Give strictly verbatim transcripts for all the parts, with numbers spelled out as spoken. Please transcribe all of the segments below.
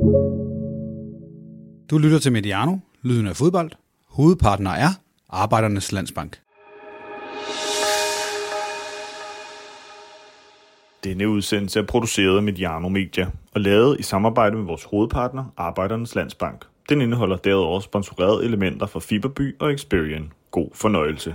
Du lytter til Mediano, lyden af fodbold. Hovedpartner er Arbejdernes Landsbank. Denne udsendelse er produceret af Mediano Media og lavet i samarbejde med vores hovedpartner Arbejdernes Landsbank. Den indeholder derudover sponsorerede elementer fra Fiberby og Experian. God fornøjelse.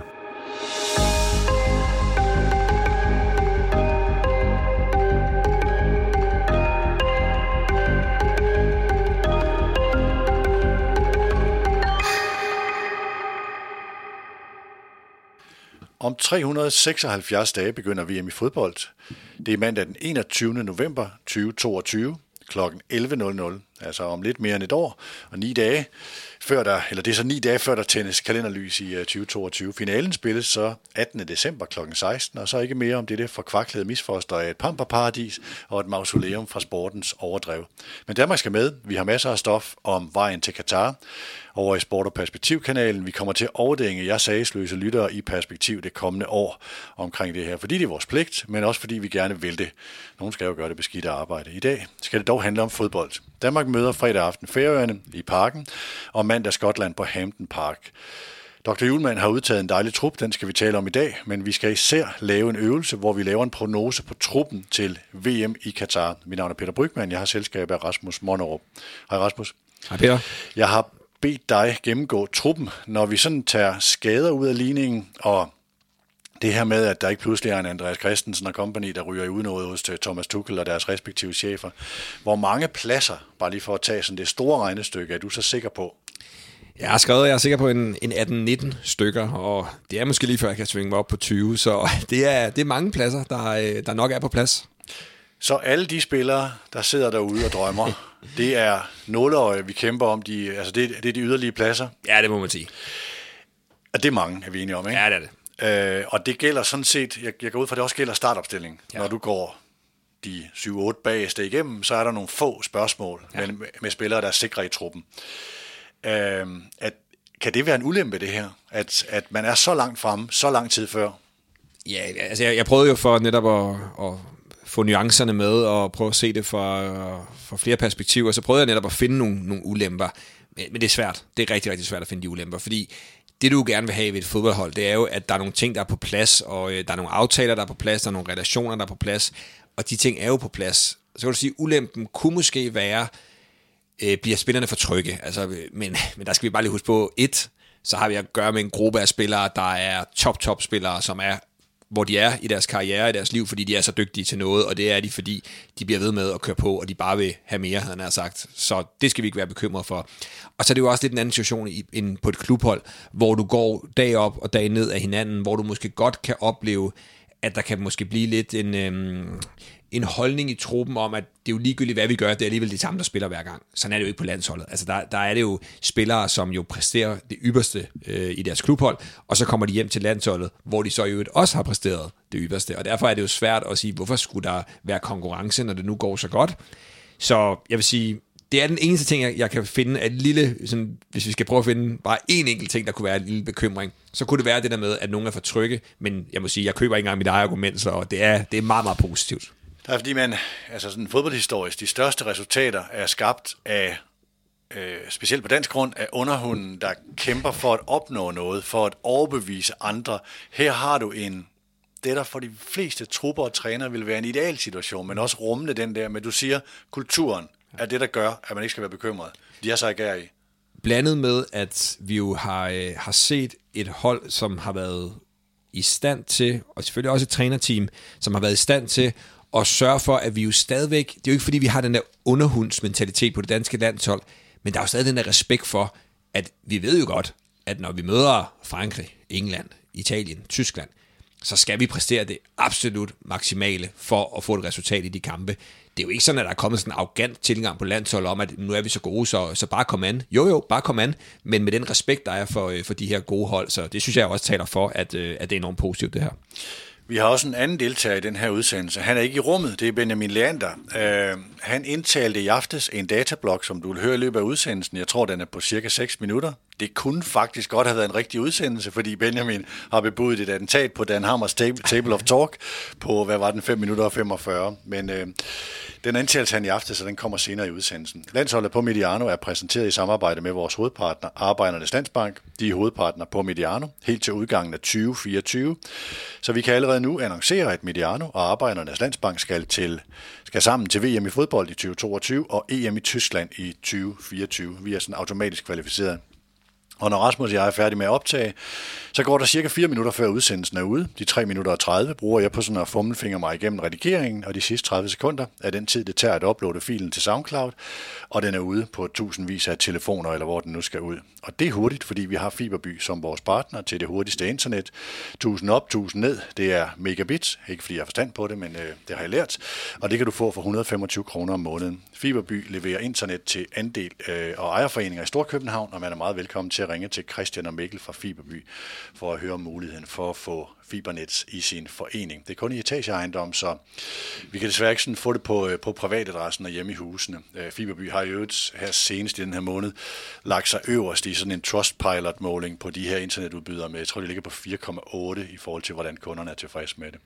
Om tre hundrede seksoghalvfjerds dage begynder V M i fodbold. Det er mandag den enogtyvende november tyve toogtyve klokken elleve nul nul, altså om lidt mere end et år og ni dage før der, eller det er så ni dage før der tændes kalenderlys i tyve toogtyve. Finalen spilles så attende december klokken seksten, og så ikke mere om det der forkvaklede misfoster af et pamperparadis og et mausoleum fra sportens overdrev. Men Danmark skal med. Vi har masser af stof om vejen til Katar over i Sport og Perspektiv-kanalen. Vi kommer til at overdænge jer sagsløse lyttere i Perspektiv det kommende år omkring det her, fordi det er vores pligt, men også fordi vi gerne vil det. Nogen skal jo gøre det beskidte arbejde. I dag skal det dog handle om fodbold. Danmark møder fredag aften Færøerne i Parken, og mandag Skotland på Hampden Park. doktor Hjulmand har udtaget en dejlig trup, den skal vi tale om i dag, men vi skal især lave en øvelse, hvor vi laver en prognose på truppen til V M i Katar. Mit navn er Peter Brygmann, jeg har selskab af Rasmus Monnerup. Hej Rasmus. Hej Peter. Jeg har bedt dig gennemgå truppen, når vi sådan tager skader ud af ligningen, og det her med, at der ikke pludselig er en Andreas Christensen og company, der ryger i udnåde hos Thomas Tuchel og deres respektive chefer. Hvor mange pladser, bare lige for at tage sådan det store regnestykke, er du så sikker på? Jeg har skrevet, jeg er sikker på en, en atten nitten stykker, og det er måske lige før, jeg kan svinge mig op på tyve, så det er, det er mange pladser, der, der nok er på plads. Så alle de spillere, der sidder derude og drømmer, det er nåleøje, vi kæmper om, de, altså det, det er de yderlige pladser? Ja, det må man sige. Og det er mange, er vi enige om, ikke? Ja, det er det. Øh, og det gælder sådan set, jeg, jeg går ud fra, det også gælder startopstilling. Ja. Når du går de syv otte bageste igennem, så er der nogle få spørgsmål ja. med, med spillere, der er sikre i truppen. Øh, at, kan det være en ulempe, det her? At, at man er så langt fremme, så lang tid før? Ja, altså jeg, jeg prøvede jo for netop at, at få nuancerne med og prøve at se det fra, fra flere perspektiver, så prøvede jeg netop at finde nogle, nogle ulemper. Men, men det er svært. Det er rigtig, rigtig svært at finde de ulemper, fordi det du gerne vil have ved et fodboldhold, det er jo, at der er nogle ting, der er på plads, og øh, der er nogle aftaler, der er på plads, der er nogle relationer, der er på plads, og de ting er jo på plads. Så kan du sige, at ulempen kunne måske være, øh, bliver spillerne for trygge. Altså, men, men der skal vi bare lige huske på, et, så har vi at gøre med en gruppe af spillere, der er top-top-spillere, som er, hvor de er i deres karriere, i deres liv, fordi de er så dygtige til noget, og det er de, fordi de bliver ved med at køre på, og de bare vil have mere, han har sagt. Så det skal vi ikke være bekymret for. Og så er det jo også lidt en anden situation end på et klubhold, hvor du går dag op og dag ned af hinanden, hvor du måske godt kan opleve, at der kan måske blive lidt en, øhm, en holdning i truppen om, at det er jo ligegyldigt, hvad vi gør, det er alligevel de samme, der spiller hver gang. Sådan er det jo ikke på landsholdet. Altså der, der er det jo spillere, som jo præsterer det ypperste øh, i deres klubhold, og så kommer de hjem til landsholdet, hvor de så i øvrigt også har præsteret det ypperste. Og derfor er det jo svært at sige, hvorfor skulle der være konkurrence, når det nu går så godt. Så jeg vil sige, det er den eneste ting, jeg, jeg kan finde, at lille, sådan, hvis vi skal prøve at finde bare en enkelt ting, der kunne være en lille bekymring, så kunne det være det der med, at nogen er for trygge, men jeg må sige, jeg køber ikke engang mit eget argument, så det er, det er meget, meget positivt. Det er fordi man, altså sådan fodboldhistorisk, de største resultater er skabt af, øh, specielt på dansk grund, af underhunden, der kæmper for at opnå noget, for at overbevise andre. Her har du en, det der for de fleste trupper og trænere vil være en ideal situation, men også rumle den der, men du siger, kulturen er det, der gør, at man ikke skal være bekymret. De er så ikke i. Blandet med, at vi jo har, øh, har set et hold, som har været i stand til, og selvfølgelig også et trænerteam, som har været i stand til at sørge for, at vi jo stadigvæk, det er jo ikke fordi, vi har den der underhundsmentalitet på det danske landshold, men der er jo stadig den der respekt for, at vi ved jo godt, at når vi møder Frankrig, England, Italien, Tyskland, så skal vi præstere det absolut maksimale for at få et resultat i de kampe. Det er jo ikke sådan, at der er kommet sådan en arrogant tilgang på landsholdet om, at nu er vi så gode, så, så bare kom an. Jo jo, bare kom an, men med den respekt, der er for, for de her gode hold, så det synes jeg også taler for, at, at det er enormt positivt det her. Vi har også en anden deltager i den her udsendelse. Han er ikke i rummet, det er Benjamin Leander. Uh, han indtalte i aftes en datablok, som du vil høre i løbet af udsendelsen. Jeg tror, den er på cirka seks minutter. Det kunne faktisk godt have været en rigtig udsendelse, fordi Benjamin har bebudet et attentat på Dan Hammers Table of Talk på, hvad var den, fem minutter og femogfyrre. Men øh, den antagelse han i aften, så den kommer senere i udsendelsen. Landsholdet på Mediano er præsenteret i samarbejde med vores hovedpartner, Arbejdernes Landsbank. De er hovedpartner på Mediano, helt til udgangen af tyve fireogtyve. Så vi kan allerede nu annoncere, at Mediano og Arbejdernes Landsbank skal, til, skal sammen til V M i fodbold i tyve toogtyve og E M i Tyskland i tyve fireogtyve. Vi er sådan automatisk kvalificeret. Og når Rasmus og jeg er færdige med at optage, så går der cirka fire minutter før udsendelsen er ude. De tre minutter og tredive bruger jeg på sådan at fummelfinger mig igennem redigeringen, og de sidste tredive sekunder er den tid, det tager at uploade filen til SoundCloud, og den er ude på tusindvis af telefoner, eller hvor den nu skal ud. Og det er hurtigt, fordi vi har Fiberby som vores partner til det hurtigste internet. tusind op, tusind ned, det er megabit. Ikke fordi jeg har forstand på det, men øh, det har jeg lært. Og det kan du få for et hundrede og femogtyve kroner om måneden. Fiberby leverer internet til andel øh, og ejerforeninger i Storkøbenhavn, og man er meget velkommen til at ringe til Christian og Mikkel fra Fiberby for at høre muligheden for at få Fibernet i sin forening. Det er kun i etageejendom, så vi kan desværre ikke sådan få det på, på privatadressen og hjemme i husene. Fiberby har jo her senest i den her måned lagt sig øverst i sådan en Trustpilot-måling på de her internetudbydere med, jeg tror, det ligger på fire komma otte i forhold til, hvordan kunderne er tilfredse med det.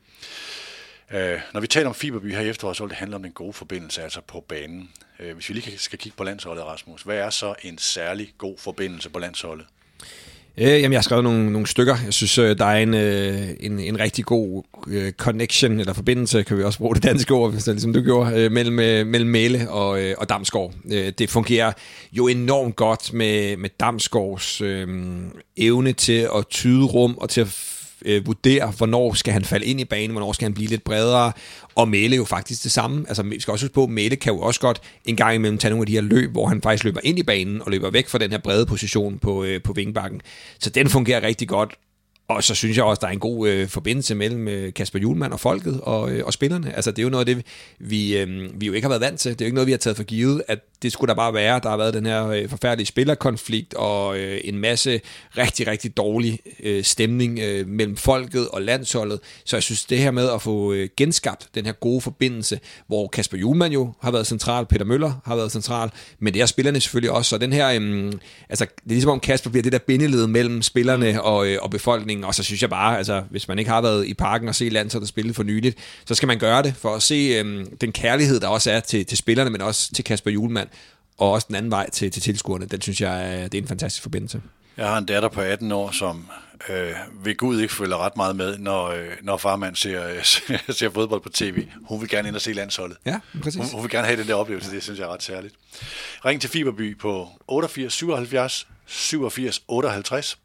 Uh, når vi taler om Fiberby her i efteråret, så vil det handle om den gode forbindelse, altså på banen. Uh, hvis vi lige skal kigge på landsholdet, Rasmus, hvad er så en særlig god forbindelse på landsholdet? Øh, jamen, jeg har skrevet nogle, nogle stykker. Jeg synes, der er en, øh, en, en rigtig god øh, connection, eller forbindelse, kan vi også bruge det danske ord, hvis det er, ligesom du gjorde, øh, mellem, øh, mellem Mæhle og, øh, og Damsgaard. Øh, det fungerer jo enormt godt med, med Damsgaards øh, evne til at tyde rum og til at øh, vurdere, hvornår skal han falde ind i banen, hvornår skal han blive lidt bredere, og Mæhle jo faktisk det samme. Altså, vi skal også huske på, at Mæhle kan jo også godt en gang imellem tage nogle af de her løb, hvor han faktisk løber ind i banen og løber væk fra den her brede position på, øh, på vingbakken. Så den fungerer rigtig godt. Og så synes jeg også, der er en god øh, forbindelse mellem øh, Kasper Hjulmand og folket og, øh, og spillerne. Altså, det er jo noget af det, vi, øh, vi jo ikke har været vant til. Det er jo ikke noget, vi har taget for givet, at det skulle der bare være. Der har været den her øh, forfærdelige spillerkonflikt og øh, en masse rigtig, rigtig dårlig øh, stemning øh, mellem folket og landsholdet. Så jeg synes, det her med at få øh, genskabt den her gode forbindelse, hvor Kasper Hjulmand jo har været central, Peter Møller har været central, men det er spillerne selvfølgelig også. Så den her, øh, altså, det er ligesom om Kasper bliver det der bindeled mellem spillerne og, øh, og befolkningen. Og så synes jeg bare, altså, hvis man ikke har været i parken og se landsholdet spille for nyligt, så skal man gøre det for at se øhm, den kærlighed, der også er til, til spillerne, men også til Kasper Hjulmand, og også den anden vej til, til tilskuerne. Den synes jeg, det er en fantastisk forbindelse. Jeg har en datter på atten år, som øh, ved Gud ikke følger ret meget med, når, øh, når farmand ser, øh, ser fodbold på tv. Hun vil gerne ind og se landsholdet. Ja, præcis. Hun, hun vil gerne have den der oplevelse, det synes jeg er ret særligt. Ring til Fiberby på otteogfirs syvoghalvfjerds syvogfirs otteoghalvtreds.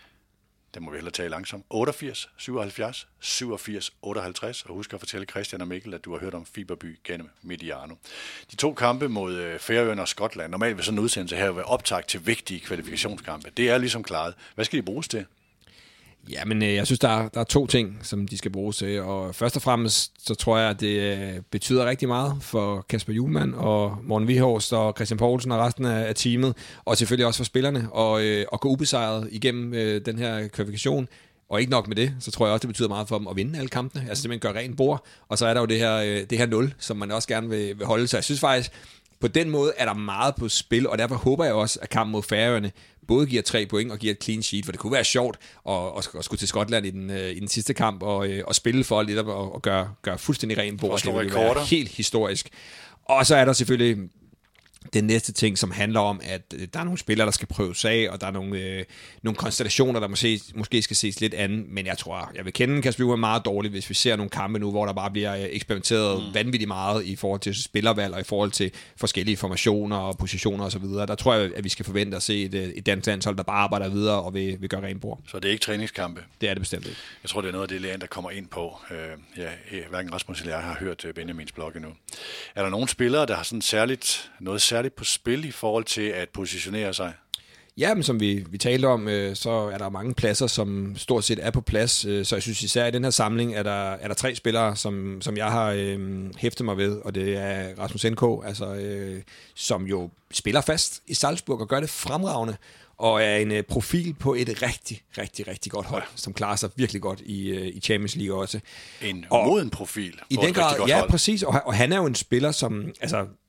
Det må vi hellere tage langsomt. otteogfirs syvoghalvfjerds syvogfirs otteoghalvtreds. Og husk at fortælle Christian og Mikkel, at du har hørt om Fiberby gennem Mediano. De to kampe mod Færøerne og Skotland. Normalt vil sådan en udsendelse her være optakt til vigtige kvalifikationskampe. Det er ligesom klaret. Hvad skal de bruges til? Ja, men øh, jeg synes, der er, der er to ting, som de skal bruges til. Og først og fremmest, så tror jeg, at det øh, betyder rigtig meget for Kasper Hjulmand og Morten Vihorst og Christian Poulsen og resten af, af teamet. Og selvfølgelig også for spillerne og, øh, at gå ubesejret igennem øh, den her kvalifikation. Og ikke nok med det, så tror jeg også, det betyder meget for dem at vinde alle kampene. Altså simpelthen gøre rent bord. Og så er der jo det her, øh, det her nul, som man også gerne vil, vil holde. Så jeg synes faktisk, på den måde er der meget på spil, og derfor håber jeg også, at kampen mod Færøerne både giver tre point og giver et clean sheet, for det kunne være sjovt at, at, at skulle til Skotland i den, i den sidste kamp og, og spille for lidt og, og gøre, gøre fuldstændig rent bord. Det vil være helt historisk. Og så er der selvfølgelig den næste ting, som handler om, at der er nogle spillere, der skal prøves af, og der er nogle, øh, nogle konstellationer, der måske, måske skal ses lidt anden, men jeg tror, jeg vil kende Kasper Hjulmand meget dårligt, hvis vi ser nogle kampe nu, hvor der bare bliver eksperimenteret mm. vanvittigt meget i forhold til spillervalg, og i forhold til forskellige formationer og positioner osv. Der tror jeg, at vi skal forvente at se et, et dansk landshold, der bare arbejder videre og vil, vil gøre rent bord. Så det er ikke træningskampe? Det er det bestemt ikke. Jeg tror, det er noget af det, Leander kommer ind på. Øh, ja, hverken Rasmus eller jeg har hørt Benjamins blog endnu. Er der nogle spillere, der har sådan særligt, noget særligt på spil i forhold til at positionere sig? Ja, men som vi, vi talte om, øh, så er der mange pladser, som stort set er på plads. Øh, så jeg synes især i den her samling, er der, er der tre spillere, som, som jeg har øh, hæftet mig ved, og det er Rasmus N K, altså, øh, som jo spiller fast i Salzburg og gør det fremragende, og er en øh, profil på et rigtig, rigtig, rigtig godt hold, som klarer sig virkelig godt i, øh, i Champions League også. En moden profil. I den grad, ja, hold. Præcis, og, og han er jo en spiller, som, altså,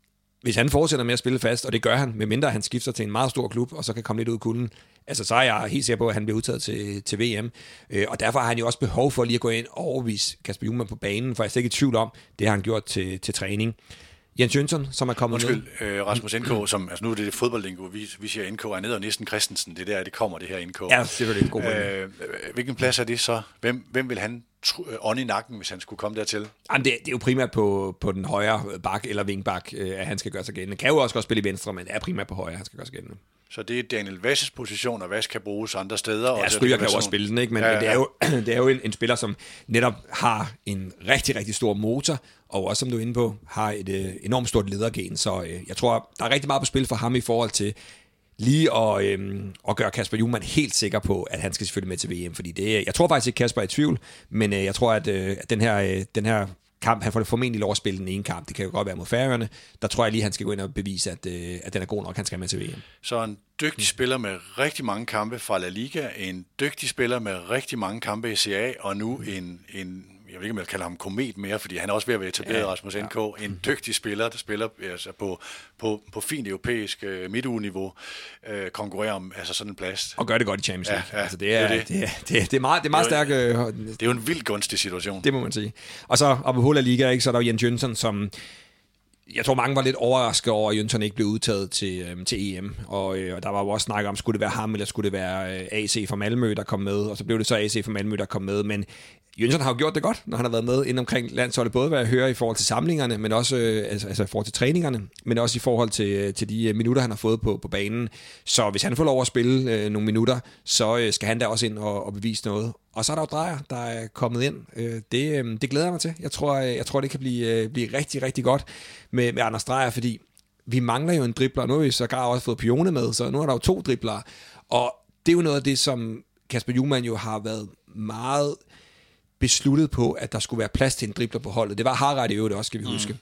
hvis han fortsætter med at spille fast, og det gør han, medmindre han skifter til en meget stor klub, og så kan komme lidt ud af kulden, altså så er jeg helt sikker på, at han bliver udtaget til, til V M. Øh, og derfor har han jo også behov for lige at gå ind og overvise Kasper Hjulmand på banen, for jeg er ikke i tvivl om, det har han gjort til, til træning. Jens Jønsson, som er kommet Undskyld, ned. øh, Rasmus N K, som, altså nu er det, det fodboldlingo, vi, vi siger N K er nede, og næsten Christensen, det er der, det kommer, det her N K. Ja, selvfølgelig en god øh, Hvilken plads er det så? Hvem, hvem vil han ånde i nakken, hvis han skulle komme dertil? Jamen, det, det er jo primært på, på den højre bak eller vingbak, øh, at han skal gøre sig gældende. Kan jo også godt spille i venstre, men er primært på højre, han skal gøre sig gældende. Så det er Daniel Vasses position, og Vass kan bruges andre steder. Ja, Stryger kan jo også spille den, ikke? Men, ja, ja. men det er jo, det er jo en, en spiller, som netop har en rigtig, rigtig stor motor, og også, som du er inde på, har et øh, enormt stort ledergen. Så øh, jeg tror, der er rigtig meget på spil for ham i forhold til lige at, øh, at gøre Kasper Hjulmand helt sikker på, at han skal selvfølgelig med til V M. Fordi det, jeg tror faktisk ikke, Kasper er i tvivl, men øh, jeg tror, at øh, den her... Øh, den her kamp, han får formentlig lov at spille den ene kamp, det kan jo godt være mod Færøerne, der tror jeg lige, han skal gå ind og bevise, at, øh, at den er god nok, han skal med til V M. Så en dygtig spiller med rigtig mange kampe fra La Liga, en dygtig spiller med rigtig mange kampe i C A, og nu en, en jeg ved ikke, om jeg kalder ham komet mere, fordi han er også ved at være etableret, ja, Rasmus N K, ja. En dygtig spiller, der spiller altså på, på, på fint europæisk uh, midtuge-niveau, uh, konkurrerer om altså sådan en plads. Og gør det godt i Champions League. Ja, ja, altså, det, er, det, er det. Det, er, det, er, det er meget, det er meget det er stærk... Jo en, det er jo en vildt gunstig situation. Det må man sige. Og så op på La Liga, ikke, så er der jo Jens Jønsson, som... Jeg tror, mange var lidt overrasket over, at Jønsson ikke blev udtaget til, øhm, til E M. Og, øh, og der var jo også snak om, skulle det være ham, eller skulle det være øh, A C fra Malmø, der kom med. Og så blev det så A C fra Malmø, der kom med. Men Jønsson har jo gjort det godt, når han har været med ind omkring landsholdet. Både hvad jeg hører i forhold til samlingerne, men også øh, altså, altså i forhold til træningerne, men også i forhold til, til de minutter, han har fået på, på banen. Så hvis han får lov at spille øh, nogle minutter, så øh, skal han da også ind og, og bevise noget. Og så er der jo Drejer, der er kommet ind. Det, det glæder jeg mig til. Jeg tror, jeg tror det kan blive, blive rigtig, rigtig godt med, med Anders Drejer, fordi vi mangler jo en dribler. Nu har vi sågar også fået Pione med, så nu er der jo to driblere. Og det er jo noget af det, som Kasper Hjulmand jo har været meget besluttet på, at der skulle være plads til en dribler på holdet. Det var Harald i øvrigt også, skal vi huske. Mm.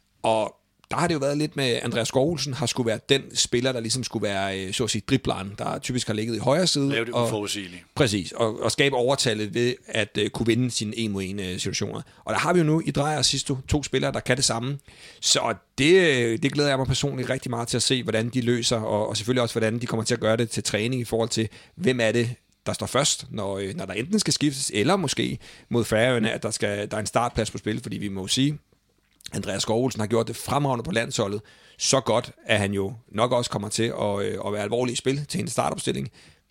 Og der har det jo været lidt med, Andreas Skov-Olsen har skulle være den spiller, der ligesom skulle være, så at sige, dribleren, der typisk har ligget i højre side. Lave det uforudsigeligt. Præcis, og, og skabe overtallet ved at uh, kunne vinde sine en mod en uh, situationer. Og der har vi jo nu i Drejer sidste to spillere, der kan det samme. Så det, det glæder jeg mig personligt rigtig meget til at se, hvordan de løser, og, og selvfølgelig også, hvordan de kommer til at gøre det til træning i forhold til, hvem er det, der står først, når, når der enten skal skiftes, eller måske mod Færøerne, at der, skal, der er en startplads på spil, fordi vi må sige, Andreas Skov-Olsen har gjort det fremragende på landsholdet, så godt, at han jo nok også kommer til at, at være alvorlig i spil til en startopstilling,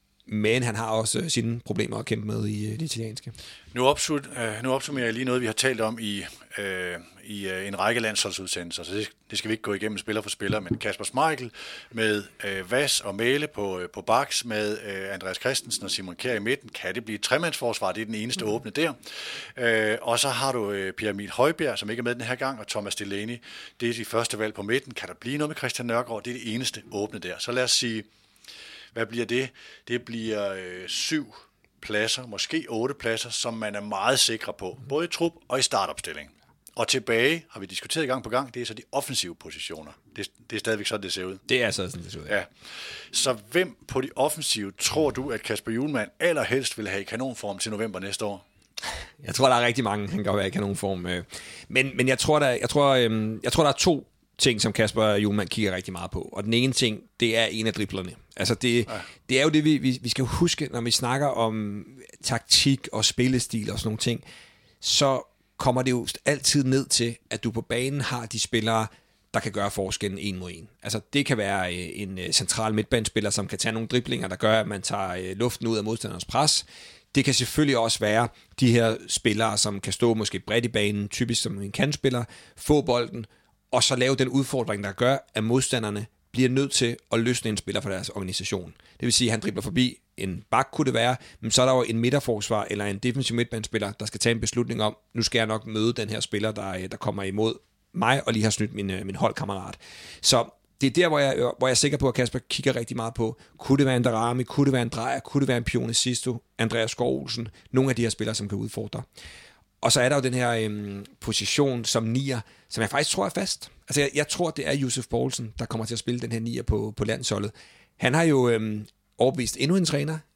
men han har også sine problemer at kæmpe med i det italienske. Nu, opsut, nu opsummerer jeg lige noget, vi har talt om i, øh, i øh, en række landsholdsudsendelser, så det, det skal vi ikke gå igennem spiller for spiller, men Kasper Schmeichel med øh, Vass og Mæle på, øh, på baks, med øh, Andreas Christensen og Simon Kjær i midten. Kan det blive et tremandsforsvar? Det er den eneste mm. åbne der. Øh, og så har du øh, Pierre Emil Højbjerg, som ikke er med den her gang, og Thomas Delaney. Det er de første valg på midten. Kan der blive noget med Christian Nørgaard? Det er det eneste åbne der. Så lad os sige, hvad bliver det? Det bliver øh, syv pladser, måske otte pladser, som man er meget sikre på, både i trup og i startopstilling. Og tilbage, har vi diskuteret gang på gang, det er så de offensive positioner. Det, det er stadigvæk sådan, det ser ud. Det er så sådan, det ser ud. Ja. Så hvem på de offensive tror du, at Kasper Hjulmand allerhelst vil have i kanonform til november næste år? Jeg tror, der er rigtig mange, han kan være i kanonform. Men, men jeg, tror, der, jeg, tror, jeg tror, der er to ting, som Kasper Hjulmand kigger rigtig meget på. Og den ene ting, det er en af driblerne. Altså det, ja. det er jo det, vi, vi, vi skal huske, når vi snakker om taktik og spillestil og sådan nogle ting, så kommer det jo altid ned til, at du på banen har de spillere, der kan gøre forskellen en mod en. Altså det kan være en central midtbanespiller, som kan tage nogle driblinger, der gør, at man tager luften ud af modstanderens pres. Det kan selvfølgelig også være de her spillere, som kan stå måske bredt i banen, typisk som en kantspiller, få bolden, og så lave den udfordring, der gør, at modstanderne bliver nødt til at løsne en spiller for deres organisation. Det vil sige, at han dribler forbi en bak, kunne det være, men så er der jo en midterforsvar eller en defensiv midtbanespiller, der skal tage en beslutning om, nu skal jeg nok møde den her spiller, der, der kommer imod mig, og lige har snydt min, min holdkammerat. Så det er der, hvor jeg, hvor jeg er sikker på, at Kasper kigger rigtig meget på, kunne det være en Darami, kunne det være en Drejer, kunne det være en Pione Sisto, Andreas Skov-Olsen, nogle af de her spillere, som kan udfordre. Og så er der jo den her øhm, position som nier, som jeg faktisk tror er fast. Altså jeg, jeg tror, det er Josef Poulsen, der kommer til at spille den her nier på, på landsholdet. Han har jo øhm, overbevist endnu en træner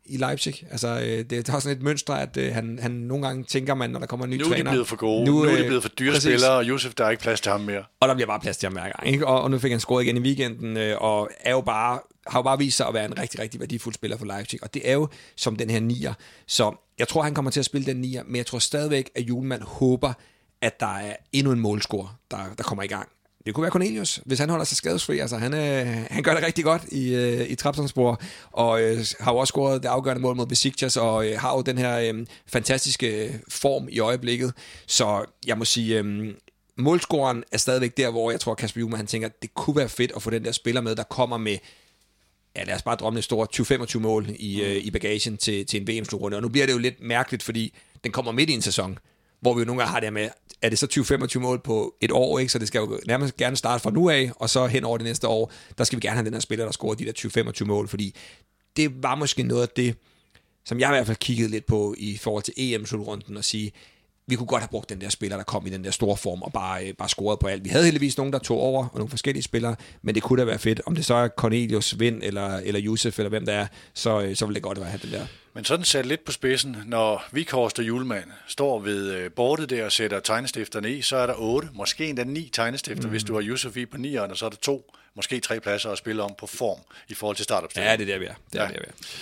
i Leipzig. Altså, øh, det er også sådan et mønster, at øh, han, han nogle gange tænker man, når der kommer en ny nu træner. Nu er de blevet for gode. Nu, nu er de blevet for dyre spillere, og Yusuf, der er ikke plads til ham mere. Og der bliver bare plads til ham hver gang. Ikke? Og, og nu fik han scoret igen i weekenden, øh, og er jo bare, har jo bare vist sig at være en rigtig, rigtig værdifuld spiller for Leipzig. Og det er jo som den her nier. Så jeg tror, han kommer til at spille den nier, men jeg tror stadigvæk, at Hjulmand håber, at der er endnu en målscorer, der, der kommer i gang. Det kunne være Cornelius, hvis han holder sig skadesfri. Altså, han, øh, han gør det rigtig godt i, øh, i Trabzonspor, og øh, har jo også scoret det afgørende mål mod Besiktas, og øh, har jo den her øh, fantastiske form i øjeblikket. Så jeg må sige, øh, målscoren er stadigvæk der, hvor jeg tror, Kasper Hjulmand, han tænker, det kunne være fedt at få den der spiller med, der kommer med, ja, lad os bare drømme et stort tyve femogtyve mål i, øh, i bagagen til, til en V M-slutrunde. Og nu bliver det jo lidt mærkeligt, fordi den kommer midt i en sæson, hvor vi jo nogle gange har det med, er det så tyve femogtyve mål på et år, ikke? Så det skal jo nærmest gerne starte fra nu af, og så hen over det næste år, der skal vi gerne have den her spiller, der scorer de der tyve femogtyve mål, fordi det var måske noget af det, som jeg i hvert fald kiggede lidt på i forhold til E M-slutrunden, og sige, vi kunne godt have brugt den der spiller, der kom i den der store form, og bare, bare scoret på alt. Vi havde heldigvis nogen, der tog over, og nogle forskellige spillere, men det kunne da være fedt. Om det så er Cornelius, Vind, eller, eller Yusuf, eller hvem der er, så, så ville det godt være at have den der. Men sådan sat lidt på spidsen, når Vikhorst og Hjulmand står ved bordet der og sætter tegnestifterne i, så er der otte, måske endda ni tegnestifter, mm. hvis du har Yusuf i på nieren, og så er der to, måske tre pladser at spille om på form i forhold til startopstillingen. Ja, det er der, vi er. Det er ja. der, vi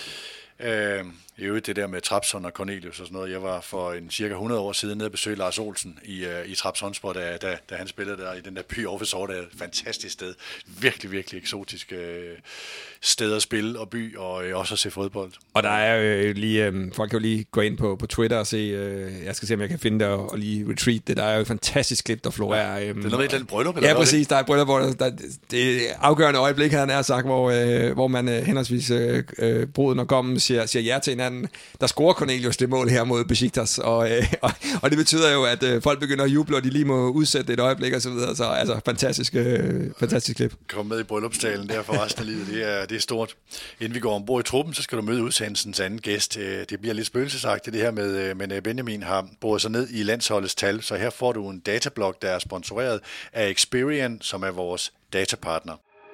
er. Øh, I øvrigt det der med Trabzon og Cornelius og sådan noget. Jeg var for en cirka hundrede år siden nede og besøgte Lars Olsen i, uh, i Trabzonspor, da, da, da han spillede der i den der by over ved Sorte. Et fantastisk sted. Virkelig, virkelig eksotisk uh, sted at spille og by, og uh, også at se fodbold. Og der er jo uh, lige, um, folk kan jo lige gå ind på, på Twitter og se, uh, jeg skal se, om jeg kan finde det og, og lige retweet det. Der er jo et fantastisk klip, der florerer. Um, det er noget med et bryllup, eller ja, præcis. Der er et bryllup, hvor der, der, det er afgørende øjeblik, havde han sagt, hvor, uh, hvor man uh, henholdsvis uh, uh, bruden og gommen siger, siger ja til hinanden. Der scorer Cornelius det mål her mod Besiktas, og, øh, og, og det betyder jo, at øh, folk begynder at juble, og de lige må udsætte et øjeblik og så videre. Så altså, fantastisk, øh, fantastisk klip. Kom med i bryllupstalen der for resten af livet, det er, det er stort. Inden vi går ombord i truppen, så skal du møde udsendelsens anden gæst. Det bliver lidt spøgelsesagtigt det her med, men Benjamin har boret sig ned i landsholdets tal, så her får du en datablog, der er sponsoreret af Experian, som er vores datapartner.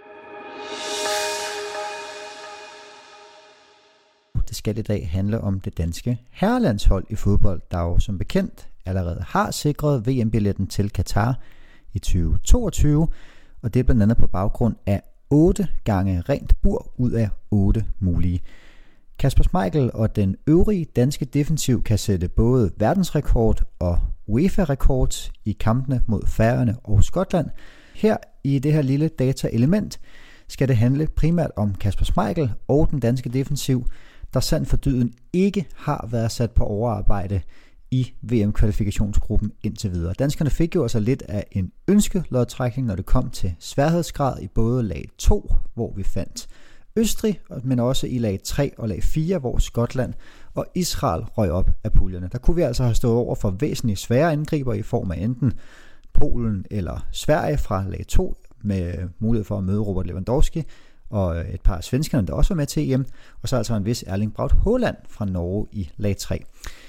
Det skal i dag handle om det danske herrelandshold i fodbold, der jo som bekendt allerede har sikret V M-billetten til Katar i tyve toogtyve, og det er blandt andet på baggrund af otte gange rent bur ud af otte mulige. Kasper Schmeichel og den øvrige danske defensiv kan sætte både verdensrekord og UEFA-rekord i kampene mod Færøerne og Skotland. Her i det her lille dataelement skal det handle primært om Kasper Schmeichel og den danske defensiv, der sandt for dyden ikke har været sat på overarbejde i V M-kvalifikationsgruppen indtil videre. Danskerne fik jo altså lidt af en ønskelodtrækning, når det kom til sværhedsgrad i både lag to, hvor vi fandt Østrig, men også i lag tre og lag fire, hvor Skotland og Israel røg op af puljerne. Der kunne vi altså have stået over for væsentligt svære angriber i form af enten Polen eller Sverige fra lag to, med mulighed for at møde Robert Lewandowski, og et par af svenskerne, der også var med til E M, og så altså en vis Erling Braut Haaland fra Norge i lag tre.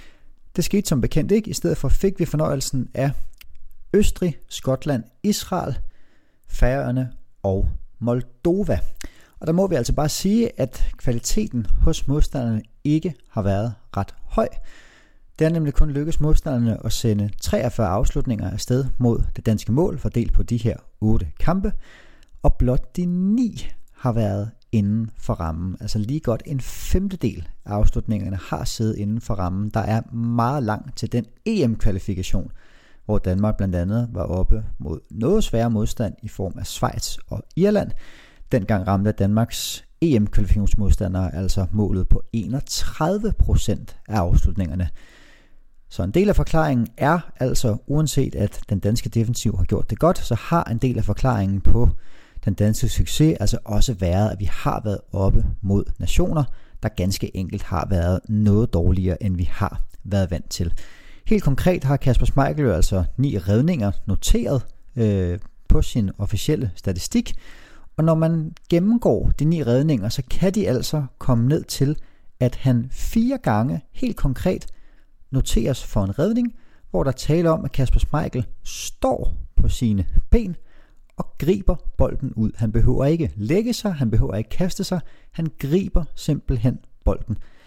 Det skete som bekendt ikke. I stedet for fik vi fornøjelsen af Østrig, Skotland, Israel, Færøerne og Moldova. Og der må vi altså bare sige, at kvaliteten hos modstanderne ikke har været ret høj. Det er nemlig kun lykkedes modstanderne at sende treogfyrre afslutninger afsted mod det danske mål, fordelt på de her otte kampe, og blot de ni har været inden for rammen. Altså lige godt en femtedel af afslutningerne har siddet inden for rammen. Der er meget langt til den E M-kvalifikation, hvor Danmark blandt andet var oppe mod noget sværere modstand i form af Schweiz og Irland. Dengang ramte Danmarks E M-kvalifikationsmodstandere altså målet på enogtredive procent af afslutningerne. Så en del af forklaringen er altså, uanset at den danske defensiv har gjort det godt, så har en del af forklaringen på den danske succes altså også været, at vi har været oppe mod nationer, der ganske enkelt har været noget dårligere, end vi har været vant til. Helt konkret har Kasper Schmeichel altså ni redninger noteret øh, på sin officielle statistik, og når man gennemgår de ni redninger, så kan de altså komme ned til, at han fire gange helt konkret noteres for en redning, hvor der taler om, at Kasper Schmeichel står på sine ben og griber bolden ud. Han behøver ikke lægge sig, han behøver ikke kaste sig, han griber simpelthen bolden.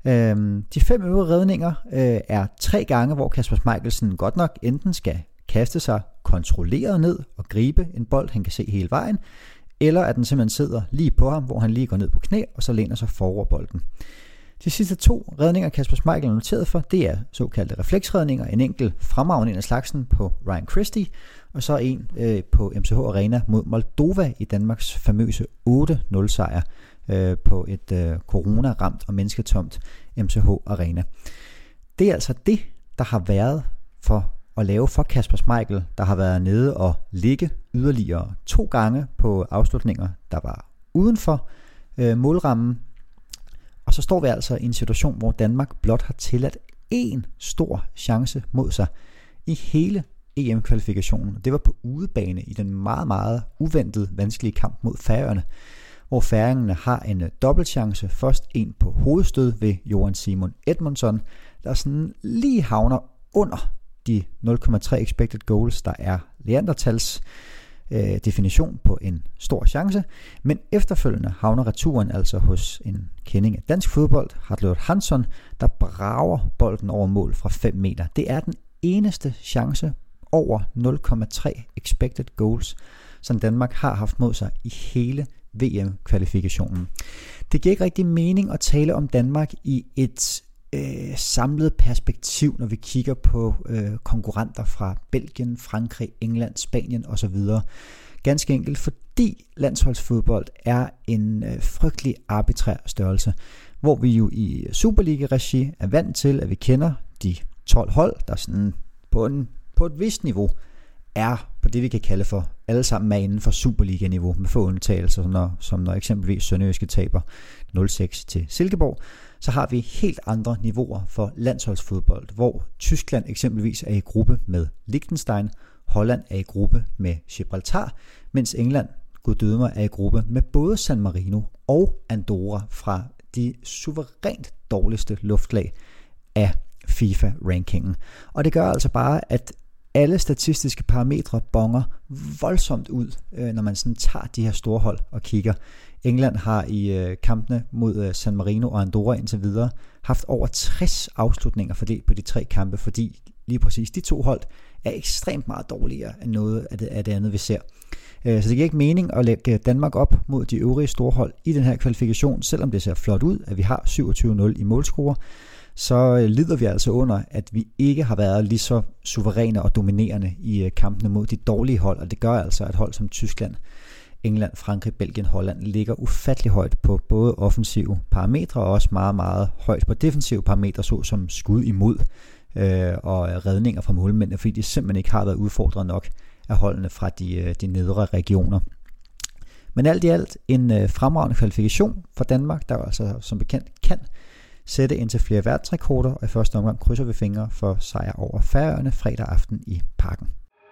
Øhm, de fem øvrige redninger øh, er tre gange, hvor Kasper Schmeichelsen godt nok enten skal kaste sig kontrolleret ned og gribe en bold, han kan se hele vejen, eller at den simpelthen sidder lige på ham, hvor han lige går ned på knæ, og så læner sig forover bolden. De sidste to redninger, Kasper Schmeichel er noteret for, det er såkaldte refleksredninger, en enkelt fremragende en af slagsen på Ryan Christie, og så en øh, på M C H Arena mod Moldova i Danmarks famøse otte nul sejr øh, på et øh, corona-ramt og mennesketomt M C H Arena. Det er altså det, der har været for at lave for Kasper Schmeichel, der har været nede og ligge yderligere to gange på afslutninger, der var uden for øh, målrammen. Og så står vi altså i en situation, hvor Danmark blot har tilladt én stor chance mod sig i hele E M-kvalifikationen. Det var på udebane i den meget, meget uventede, vanskelige kamp mod Færøerne, hvor færingerne har en dobbeltchance. Først en på hovedstød ved Johan Simon Edmundsson, der sådan lige havner under de nul komma tre expected goals, der er Leandertals øh, definition på en stor chance. Men efterfølgende havner returen altså hos en kending af dansk fodbold, Hartløt Hansson, der brager bolden over mål fra fem meter. Det er den eneste chance over nul komma tre expected goals, som Danmark har haft mod sig i hele V M-kvalifikationen. Det giver ikke rigtig mening at tale om Danmark i et øh, samlet perspektiv, når vi kigger på øh, konkurrenter fra Belgien, Frankrig, England, Spanien osv. Ganske enkelt fordi landsholdsfodbold er en øh, frygtelig arbitrær størrelse, hvor vi jo i Superliga-regi er vant til, at vi kender de tolv hold, der sådan på, en, på et vist niveau er på det, vi kan kalde for alle sammen er inden for Superliga-niveau, med få undtagelser, som når, som når eksempelvis Sønderjyske taber nul seks til Silkeborg. Så har vi helt andre niveauer for landsholdsfodbold, hvor Tyskland eksempelvis er i gruppe med Liechtenstein, Holland er i gruppe med Gibraltar, mens England, guddødmer, er i gruppe med både San Marino og Andorra fra de suverænt dårligste luftlag af FIFA-rankingen. Og det gør altså bare, at alle statistiske parametre bonger voldsomt ud, når man sådan tager de her store hold og kigger. England har i kampene mod San Marino og Andorra indtil videre haft over tres afslutninger fordelt på de tre kampe, fordi lige præcis de to hold er ekstremt meget dårligere end noget af det, af det andet, vi ser. Så det giver ikke mening at lægge Danmark op mod de øvrige store hold i den her kvalifikation, selvom det ser flot ud, at vi har syvogtyve nul i målscore. Så lider vi altså under, at vi ikke har været lige så suveræne og dominerende i kampene mod de dårlige hold, og det gør altså, at hold som Tyskland, England, Frankrig, Belgien, Holland ligger ufattelig højt på både offensive parametre og også meget, meget højt på defensive parametre, såsom skud imod øh, og redninger fra målmændene, fordi de simpelthen ikke har været udfordret nok af holdene fra de, de nedre regioner. Men alt i alt en øh, fremragende kvalifikation for Danmark, der altså som bekendt kan sætte indtil flere verdensrekorder, og i første omgang krydser vi fingre for sejr over Færøerne fredag aften i Parken.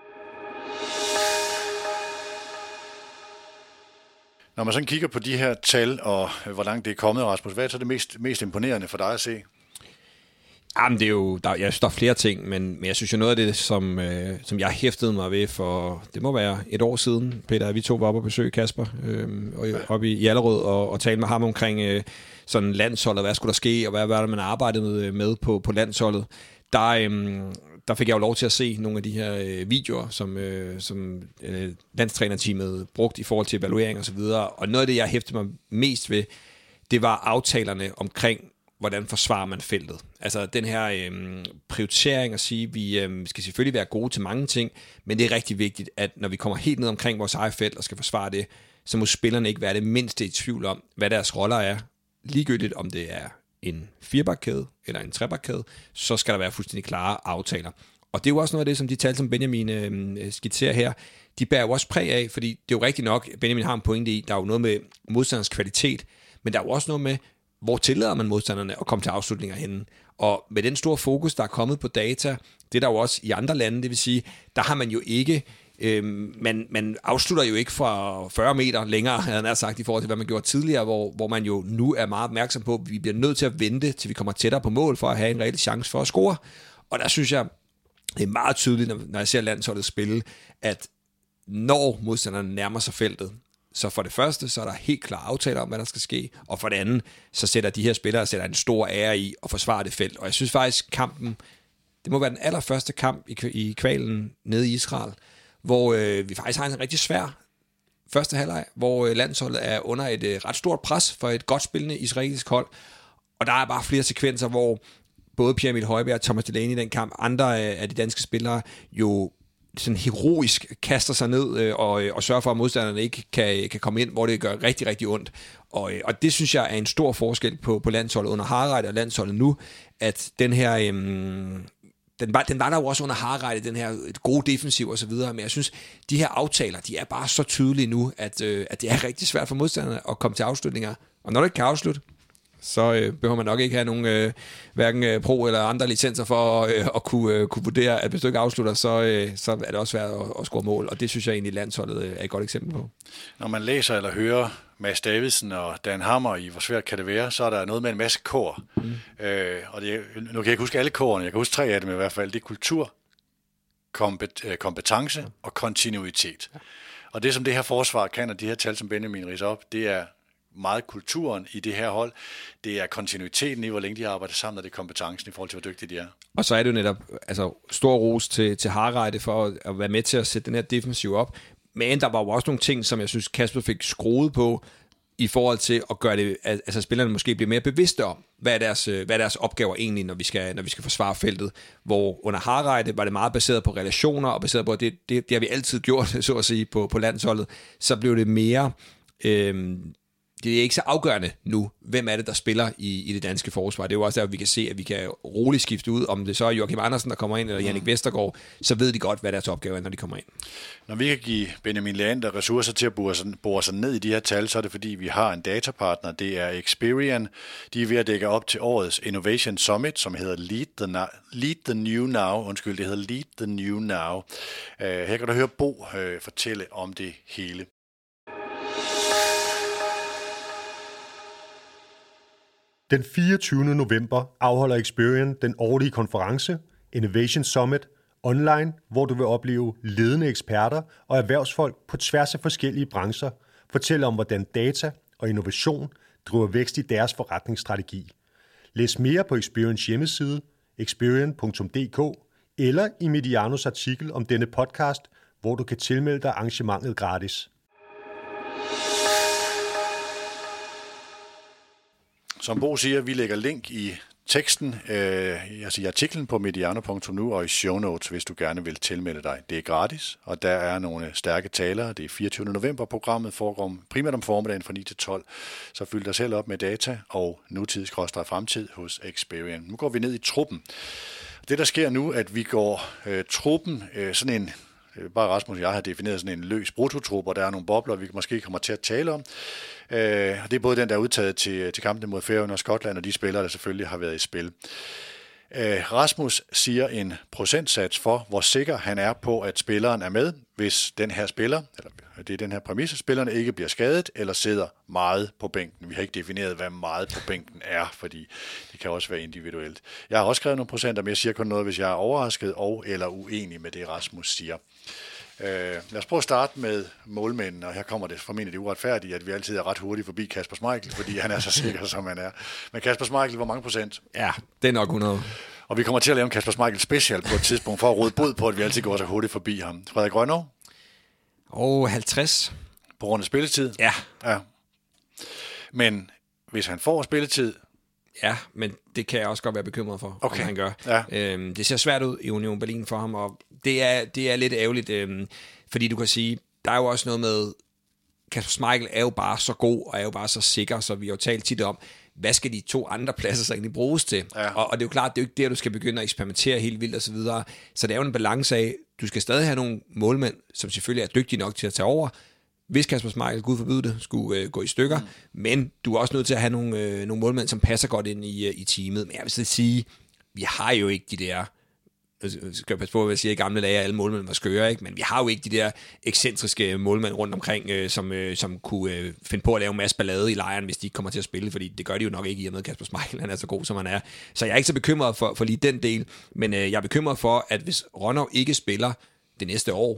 Når man sådan kigger på de her tal, og hvor langt det er kommet, Rasmus, hvad er så det mest, mest imponerende for dig at se? Jamen, det er jo, der, jeg synes, der er flere ting, men, men jeg synes jo noget af det, som, øh, som jeg hæftede mig ved for, det må være et år siden, Peter, at vi to var oppe og besøge Kasper, øh, og, oppe i Allerød, og, og tale med ham omkring øh, sådan landsholdet, hvad skulle der ske, og hvad var det, man arbejdede med, med på, på landsholdet. Der, øh, der fik jeg jo lov til at se nogle af de her øh, videoer, som, øh, som øh, landstrænerteamet brugte i forhold til evaluering og så videre, og noget af det, jeg hæftede mig mest ved, det var aftalerne omkring, hvordan forsvarer man feltet. Altså den her øh, prioritering at sige, at vi øh, skal selvfølgelig være gode til mange ting, men det er rigtig vigtigt, at når vi kommer helt ned omkring vores eget felt og skal forsvare det, så må spillerne ikke være det mindste i tvivl om, hvad deres roller er. Ligegyldigt om det er en firebakkæde eller en trebakkæde, så skal der være fuldstændig klare aftaler. Og det er jo også noget af det, som de tal, som Benjamin øh, skitserer her, de bærer jo også præg af, fordi det er jo rigtigt nok, Benjamin har en pointe i, der er jo noget med modstanders kvalitet, men der er jo også noget med, hvor tillader man modstanderne at komme til afslutninger henne. Og med den store fokus, der er kommet på data, det er der jo også i andre lande, det vil sige, der har man jo ikke, øh, man, man afslutter jo ikke fra fyrre meter længere, havde han sagt, i forhold til, hvad man gjorde tidligere, hvor, hvor man jo nu er meget opmærksom på, at vi bliver nødt til at vente, til vi kommer tættere på mål, for at have en reel chance for at score. Og der synes jeg, det er meget tydeligt, når jeg ser landsholdet spille, at når modstanderne nærmer sig feltet, Så for det første, så er der helt klare aftaler om, hvad der skal ske, og for det andet, så sætter de her spillere sætter en stor ære i at forsvare det felt. Og jeg synes faktisk, kampen, det må være den allerførste kamp i, i kvalen nede i Israel, hvor øh, vi faktisk har en rigtig svær første halvleg, hvor øh, landsholdet er under et øh, ret stort pres for et godt spillende israelsk hold, og der er bare flere sekvenser, hvor både Pierre-Emil Højbjerg og Thomas Delaney i den kamp, andre af de danske spillere jo sådan heroisk kaster sig ned øh, og, og sørger for, at modstanderne ikke kan, kan komme ind, hvor det gør rigtig, rigtig ondt. Og, og det synes jeg er en stor forskel på, på landsholdet under Harreide og landsholdet nu, at den her... Øhm, den, var, den var der jo også under Harreide, den her gode defensiv og så videre, men jeg synes, de her aftaler, de er bare så tydelige nu, at, øh, at det er rigtig svært for modstanderne at komme til afslutninger. Og når du ikke kan afslutte, så øh, behøver man nok ikke have nogen øh, hverken øh, pro eller andre licenser for øh, at kunne, øh, kunne vurdere, at hvis du ikke afslutter, så, øh, så er det også svært at, at score mål, og det synes jeg egentlig landsholdet øh, er et godt eksempel på. Når man læser eller hører Mads Davidsen og Dan Hammer i Hvor svært kan det være, så er der noget med en masse kår. Mm. Øh, og det, nu kan jeg ikke huske alle kårene, jeg kan huske tre af dem i hvert fald. Det er kultur, kompet- kompetence og kontinuitet. Ja. Og det som det her forsvar kan, og de her tal, som Benjamin ridser op, det er meget kulturen i det her hold. Det er kontinuiteten i, hvor længe de har arbejdet sammen, og det er kompetencen i forhold til, hvor dygtige de er. Og så er det jo netop altså, stor ros til, til Harreide for at, at være med til at sætte den her defensiv op. Men der var jo også nogle ting, som jeg synes, Kasper fik skruet på, i forhold til at gøre det, altså spillerne måske bliver mere bevidste om, hvad er deres, hvad er deres opgaver egentlig, når vi skal, når vi skal forsvare feltet. Hvor under Harreide var det meget baseret på relationer, og baseret på, at det, det, det har vi altid gjort, så at sige, på, på landsholdet. Så blev det mere... Øhm, det er ikke så afgørende nu, hvem er det, der spiller i, i det danske forsvar. Det er jo også der, vi kan se, at vi kan roligt skifte ud, om det så er Joachim Andersen, der kommer ind, eller Jannik Vestergaard, så ved de godt, hvad deres opgave er, når de kommer ind. Når vi kan give Benjamin Leander ressourcer til at bore sig, bore sig ned i de her tal, så er det fordi, vi har en datapartner, det er Experian. De er ved at dække op til årets Innovation Summit, som hedder Lead the, Now, Lead the New Now. Undskyld, det hedder Lead the New Now. Uh, her kan du høre Bo uh, fortælle om det hele. Den fireogtyvende november afholder Experian den årlige konference Innovation Summit online, hvor du vil opleve ledende eksperter og erhvervsfolk på tværs af forskellige brancher fortælle om, hvordan data og innovation driver vækst i deres forretningsstrategi. Læs mere på Experians hjemmeside experian punktum d k eller i Medianos artikel om denne podcast, hvor du kan tilmelde dig arrangementet gratis. Som Bo siger, vi lægger link i teksten, øh, altså i artiklen på mediano punktum nu og i show notes, hvis du gerne vil tilmelde dig. Det er gratis, og der er nogle stærke talere. Det er fireogtyvende november. Programmet foregår primært om formiddagen fra ni til tolv. Så fyld dig selv op med data og nutids-fremtid hos Experian. Nu går vi ned i truppen. Det, der sker nu, at vi går øh, truppen, øh, sådan en... Bare Rasmus og jeg har defineret sådan en løs brutotrup, og der er nogle bobler, vi måske kommer til at tale om. Det er både den, der er udtaget til, til kampene mod Færøerne og Skotland, og de spillere, der selvfølgelig har været i spil. Rasmus siger en procentsats for, hvor sikker han er på, at spilleren er med, hvis den her spiller, eller det er den her præmis, at spillerne ikke bliver skadet eller sidder meget på bænken. Vi har ikke defineret, hvad meget på bænken er, fordi det kan også være individuelt. Jeg har også skrevet nogle procenter, men jeg siger kun noget, hvis jeg er overrasket og eller uenig med det, Rasmus siger. Uh, lad os prøve at starte med målmændene, og her kommer det formentlig det uretfærdige, at vi altid er ret hurtigt forbi Kasper Schmeichel, fordi han er så sikker, som han er. Men Kasper Schmeichel, hvor mange procent? Ja, det er nok hundrede. Og vi kommer til at lave en Kasper Schmeichel special på et tidspunkt, for at råde bod på, at vi altid går så hurtigt forbi ham. Frederik Rønnow? Og halvtreds. På grund af spilletid? Ja. Ja. Men hvis han får spilletid... Ja, men det kan jeg også godt være bekymret for, okay. Om han gør. Ja. Øhm, det ser svært ud i Union Berlin for ham, og det er, det er lidt ærgerligt, øhm, fordi du kan sige, der er jo også noget med, Kasper Schmeichel er jo bare så god, og er jo bare så sikker, så vi har jo talt tit om, hvad skal de to andre pladser så egentlig bruges til? Ja. Og, og det er jo klart, det er jo ikke der, du skal begynde at eksperimentere helt vildt og så videre. Så det er jo en balance af, du skal stadig have nogle målmænd, som selvfølgelig er dygtige nok til at tage over, hvis Kasper Schmeichel, Gud forbyde det, skulle øh, gå i stykker. Mm. Men du er også nødt til at have nogle, øh, nogle målmænd, som passer godt ind i, øh, i teamet. Men jeg vil så sige, vi har jo ikke de der... Jeg skal passe på, hvad jeg siger i gamle dage, at alle målmænd var skøre, ikke? Men vi har jo ikke de der ekscentriske målmænd rundt omkring, øh, som, øh, som kunne øh, finde på at lave en masse ballade i lejren, hvis de ikke kommer til at spille, fordi det gør de jo nok ikke i og med Kasper Schmeichel, han er så god, som han er. Så jeg er ikke så bekymret for, for lige den del, men øh, jeg er bekymret for, at hvis Rønnow ikke spiller det næste år,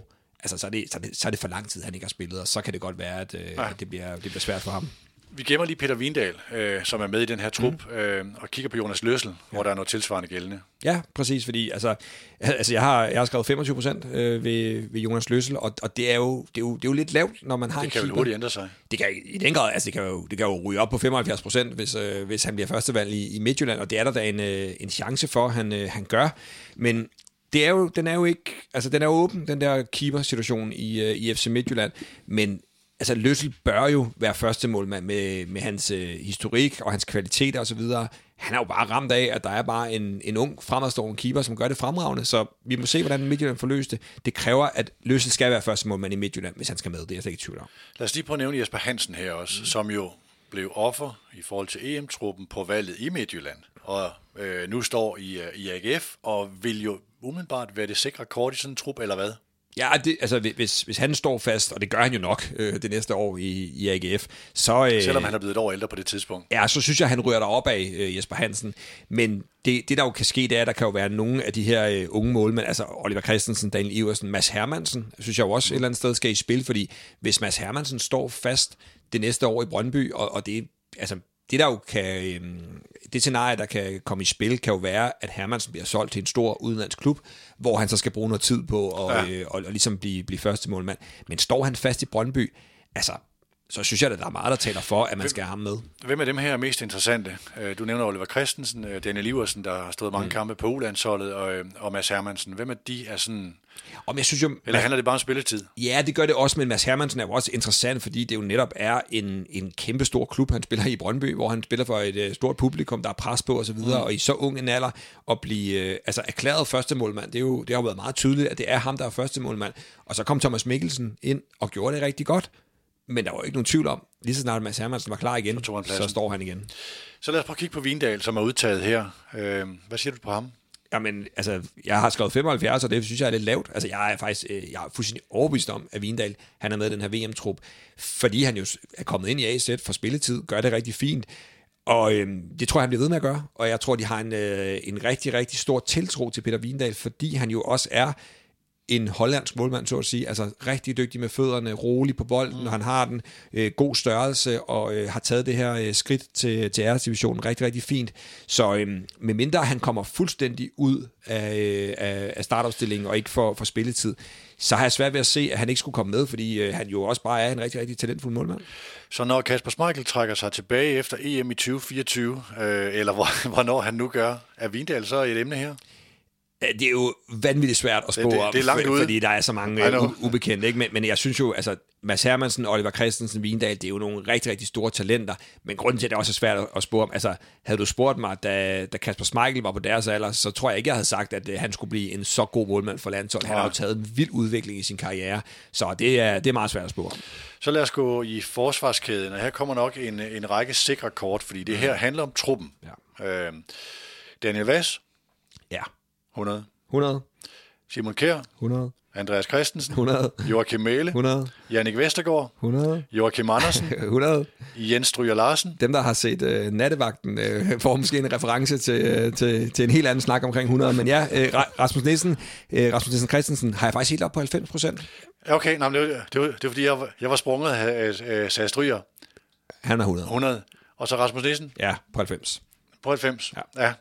altså, så, er det, så, er det, så er det for lang tid, han ikke har spillet, og så kan det godt være, at, øh, ja. at det, bliver, det bliver svært for ham. Vi gemmer lige Peter Vindal, øh, som er med i den her trup, mm. øh, og kigger på Jonas Løssel, ja. hvor der er noget tilsvarende gældende. Ja, præcis, fordi altså, altså jeg, har, jeg har skrevet femogtyve procent øh, ved, ved Jonas Løssel, og, og det, er jo, det, er jo, det er jo lidt lavt, når man har det en keeper. Det kan jo hurtigt ændre sig. Det kan i den grad, altså det kan jo, det kan jo ryge op på femoghalvfjerds procent, hvis, øh, hvis han bliver førstevalg i, i Midtjylland, og det er der da en, øh, en chance for, han, øh, han gør, men det er jo, den er jo ikke, altså den er åben, den der keeper-situation i, øh, i F C Midtjylland, men altså Løssel bør jo være første målmand med, med hans øh, historik og hans kvaliteter og så videre. Han er jo bare ramt af, at der er bare en, en ung fremadstående keeper, som gør det fremragende, så vi må se, hvordan Midtjylland får løst det. Det kræver, at Løssel skal være første målmand i Midtjylland, hvis han skal med. Det er jeg slet ikke i tvivl om. Lad os lige prøve at nævne Jesper Hansen her også, mm. som jo blev offer i forhold til E M-truppen på valget i Midtjylland, og øh, nu står i, i A G F, og vil jo umiddelbart være det sikre kort i sådan en trup, eller hvad? Ja, det, altså hvis, hvis han står fast, og det gør han jo nok øh, det næste år i, i A G F, så... Øh, Selvom han er blevet et år ældre på det tidspunkt. Ja, så synes jeg, han ryger derop af øh, Jesper Hansen. Men det, det, der jo kan ske, det er, at der kan jo være nogle af de her øh, unge målmænd, altså Oliver Christensen, Daniel Iversen, Mads Hermansen, synes jeg jo også et eller andet sted skal i spil, fordi hvis Mads Hermansen står fast det næste år i Brøndby, og, og det, altså, det der jo kan... Øh, det scenarie, der kan komme i spil, kan jo være, at Hermansen bliver solgt til en stor udenlandsk klub, hvor han så skal bruge noget tid på at ja. øh, og, og ligesom blive, blive første målmand. Men står han fast i Brøndby, altså, så synes jeg, at der er meget, der taler for, at man skal have ham med. Hvem er dem her mest interessante? Du nævner Oliver Christensen, Daniel Iversen, der har stået mange mm. kampe på U-landsholdet, og, og Mads Hermansen. Hvem er de er sådan... Om jeg synes jo, Eller handler det bare om spilletid? Ja, det gør det også, men Mads Hermansen er jo også interessant, fordi det jo netop er en, en kæmpe stor klub, han spiller i Brøndby, hvor han spiller for et uh, stort publikum, der er pres på osv., mm. og i så ung en alder at blive uh, altså erklæret første målmand, det, er jo, det har jo været meget tydeligt, at det er ham, der er første målmand. Og så kom Thomas Mikkelsen ind og gjorde det rigtig godt, men der var jo ikke nogen tvivl om, lige så snart Mads Hermansen var klar igen, så, så står han igen. Så lad os prøve at kigge på Vindal, som er udtaget her. Uh, hvad siger du på ham? Jamen, altså, jeg har skrevet femoghalvfjerds, og det synes jeg er lidt lavt. Altså, jeg er faktisk jeg er fuldstændig overbevist om, at Vindal, han er med i den her V M-trup, fordi han jo er kommet ind i A Z for spilletid, gør det rigtig fint, og øhm, det tror jeg, han bliver ved med at gøre, og jeg tror, de har en, øh, en rigtig, rigtig stor tiltro til Peter Vindal, fordi han jo også er en hollandsk målmand, så at sige, altså rigtig dygtig med fødderne, rolig på bolden, mm. når han har den, øh, god størrelse, og øh, har taget det her øh, skridt til, til æresdivisionen rigtig, rigtig fint. Så øh, medmindre han kommer fuldstændig ud af, øh, af startopstillingen, og ikke får, får spilletid, så har jeg svært ved at se, at han ikke skulle komme med, fordi øh, han jo også bare er en rigtig, rigtig talentfuld målmand. Så når Kasper Schmeichel trækker sig tilbage efter E M i tyve fireogtyve, øh, eller hvor, hvornår han nu gør, er Vindal så et emne her? Det er jo vanvittigt svært at spå det, det, det er langt om, ude. Fordi der er så mange u- ubekendte. Ikke? Men, men jeg synes jo, altså Mads Hermansen, Oliver Christensen, Vindal, det er jo nogle rigtig, rigtig store talenter. Men grunden til, at det også er svært at, at spå om, altså havde du spurgt mig, da, da Kasper Schmeichel var på deres alder, så tror jeg ikke, jeg havde sagt, at uh, han skulle blive en så god målmand for landshold. Han har jo taget en vild udvikling i sin karriere, så det er, det er meget svært at spå om. Så lad os gå i forsvarskæden, og her kommer nok en, en række sikre kort, fordi det her handler om truppen. Ja. Øh, Daniel Vass. Ja. hundrede. hundrede. Simon Kjær. hundrede. Andreas Christensen. hundrede. Joachim Mæhle. hundrede. Jannik Vestergaard. hundrede. Joachim Andersen. hundrede. Jens Stryger Larsen. Dem, der har set uh, Nattevagten, uh, får måske en reference til, uh, til, til en helt anden snak omkring hundrede. Men ja, uh, Rasmus Nielsen, uh, Rasmus Nielsen Christensen har jeg faktisk helt op på halvfems procent. Okay, nej, det, var, det, var, det var fordi, jeg var, jeg var sprunget af, af Sag Stryger. Han er hundrede. hundrede. Og så Rasmus Nielsen? Ja, på halvfems. På halvfems, ja.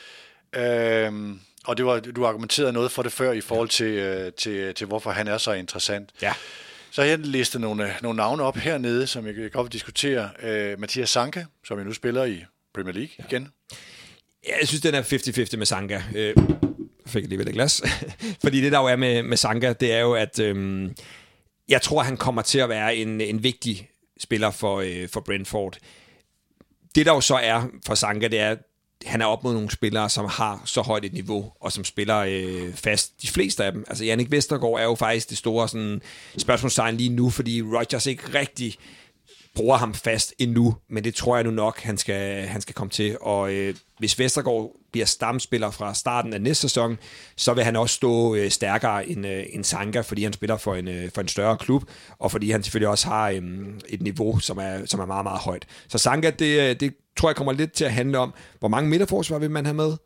ja. Øhm, og det var, du argumenterede noget for det før i forhold til, øh, til, til hvorfor han er så interessant. Ja. Så har jeg listet nogle, nogle navne op hernede, som jeg godt vil diskutere. Øh, Mathias Sanka, som jeg nu spiller i Premier League ja. igen. Ja, jeg synes, den er halvtreds halvtreds med Sanka. Øh, jeg fik alligevel et glas. Fordi det, der jo er med, med Sanka, det er jo, at øh, jeg tror, han kommer til at være en, en vigtig spiller for, øh, for Brentford. Det, der jo så er for Sanka, det er, han er op mod nogle spillere, som har så højt et niveau, og som spiller øh, fast. De fleste af dem. Altså, Jannik Vestergaard er jo faktisk det store sådan, spørgsmålstegn lige nu, fordi Rodgers ikke rigtig bruger ham fast endnu, men det tror jeg nu nok, han skal, han skal komme til. Og øh, hvis Vestergaard bliver stamspiller fra starten af næste sæson, så vil han også stå øh, stærkere end, øh, end Sanka, fordi han spiller for en, øh, for en større klub, og fordi han selvfølgelig også har øh, et niveau, som er, som er meget, meget højt. Så Sanka, det, det tror jeg kommer lidt til at handle om, hvor mange midterforsvar vil man have med,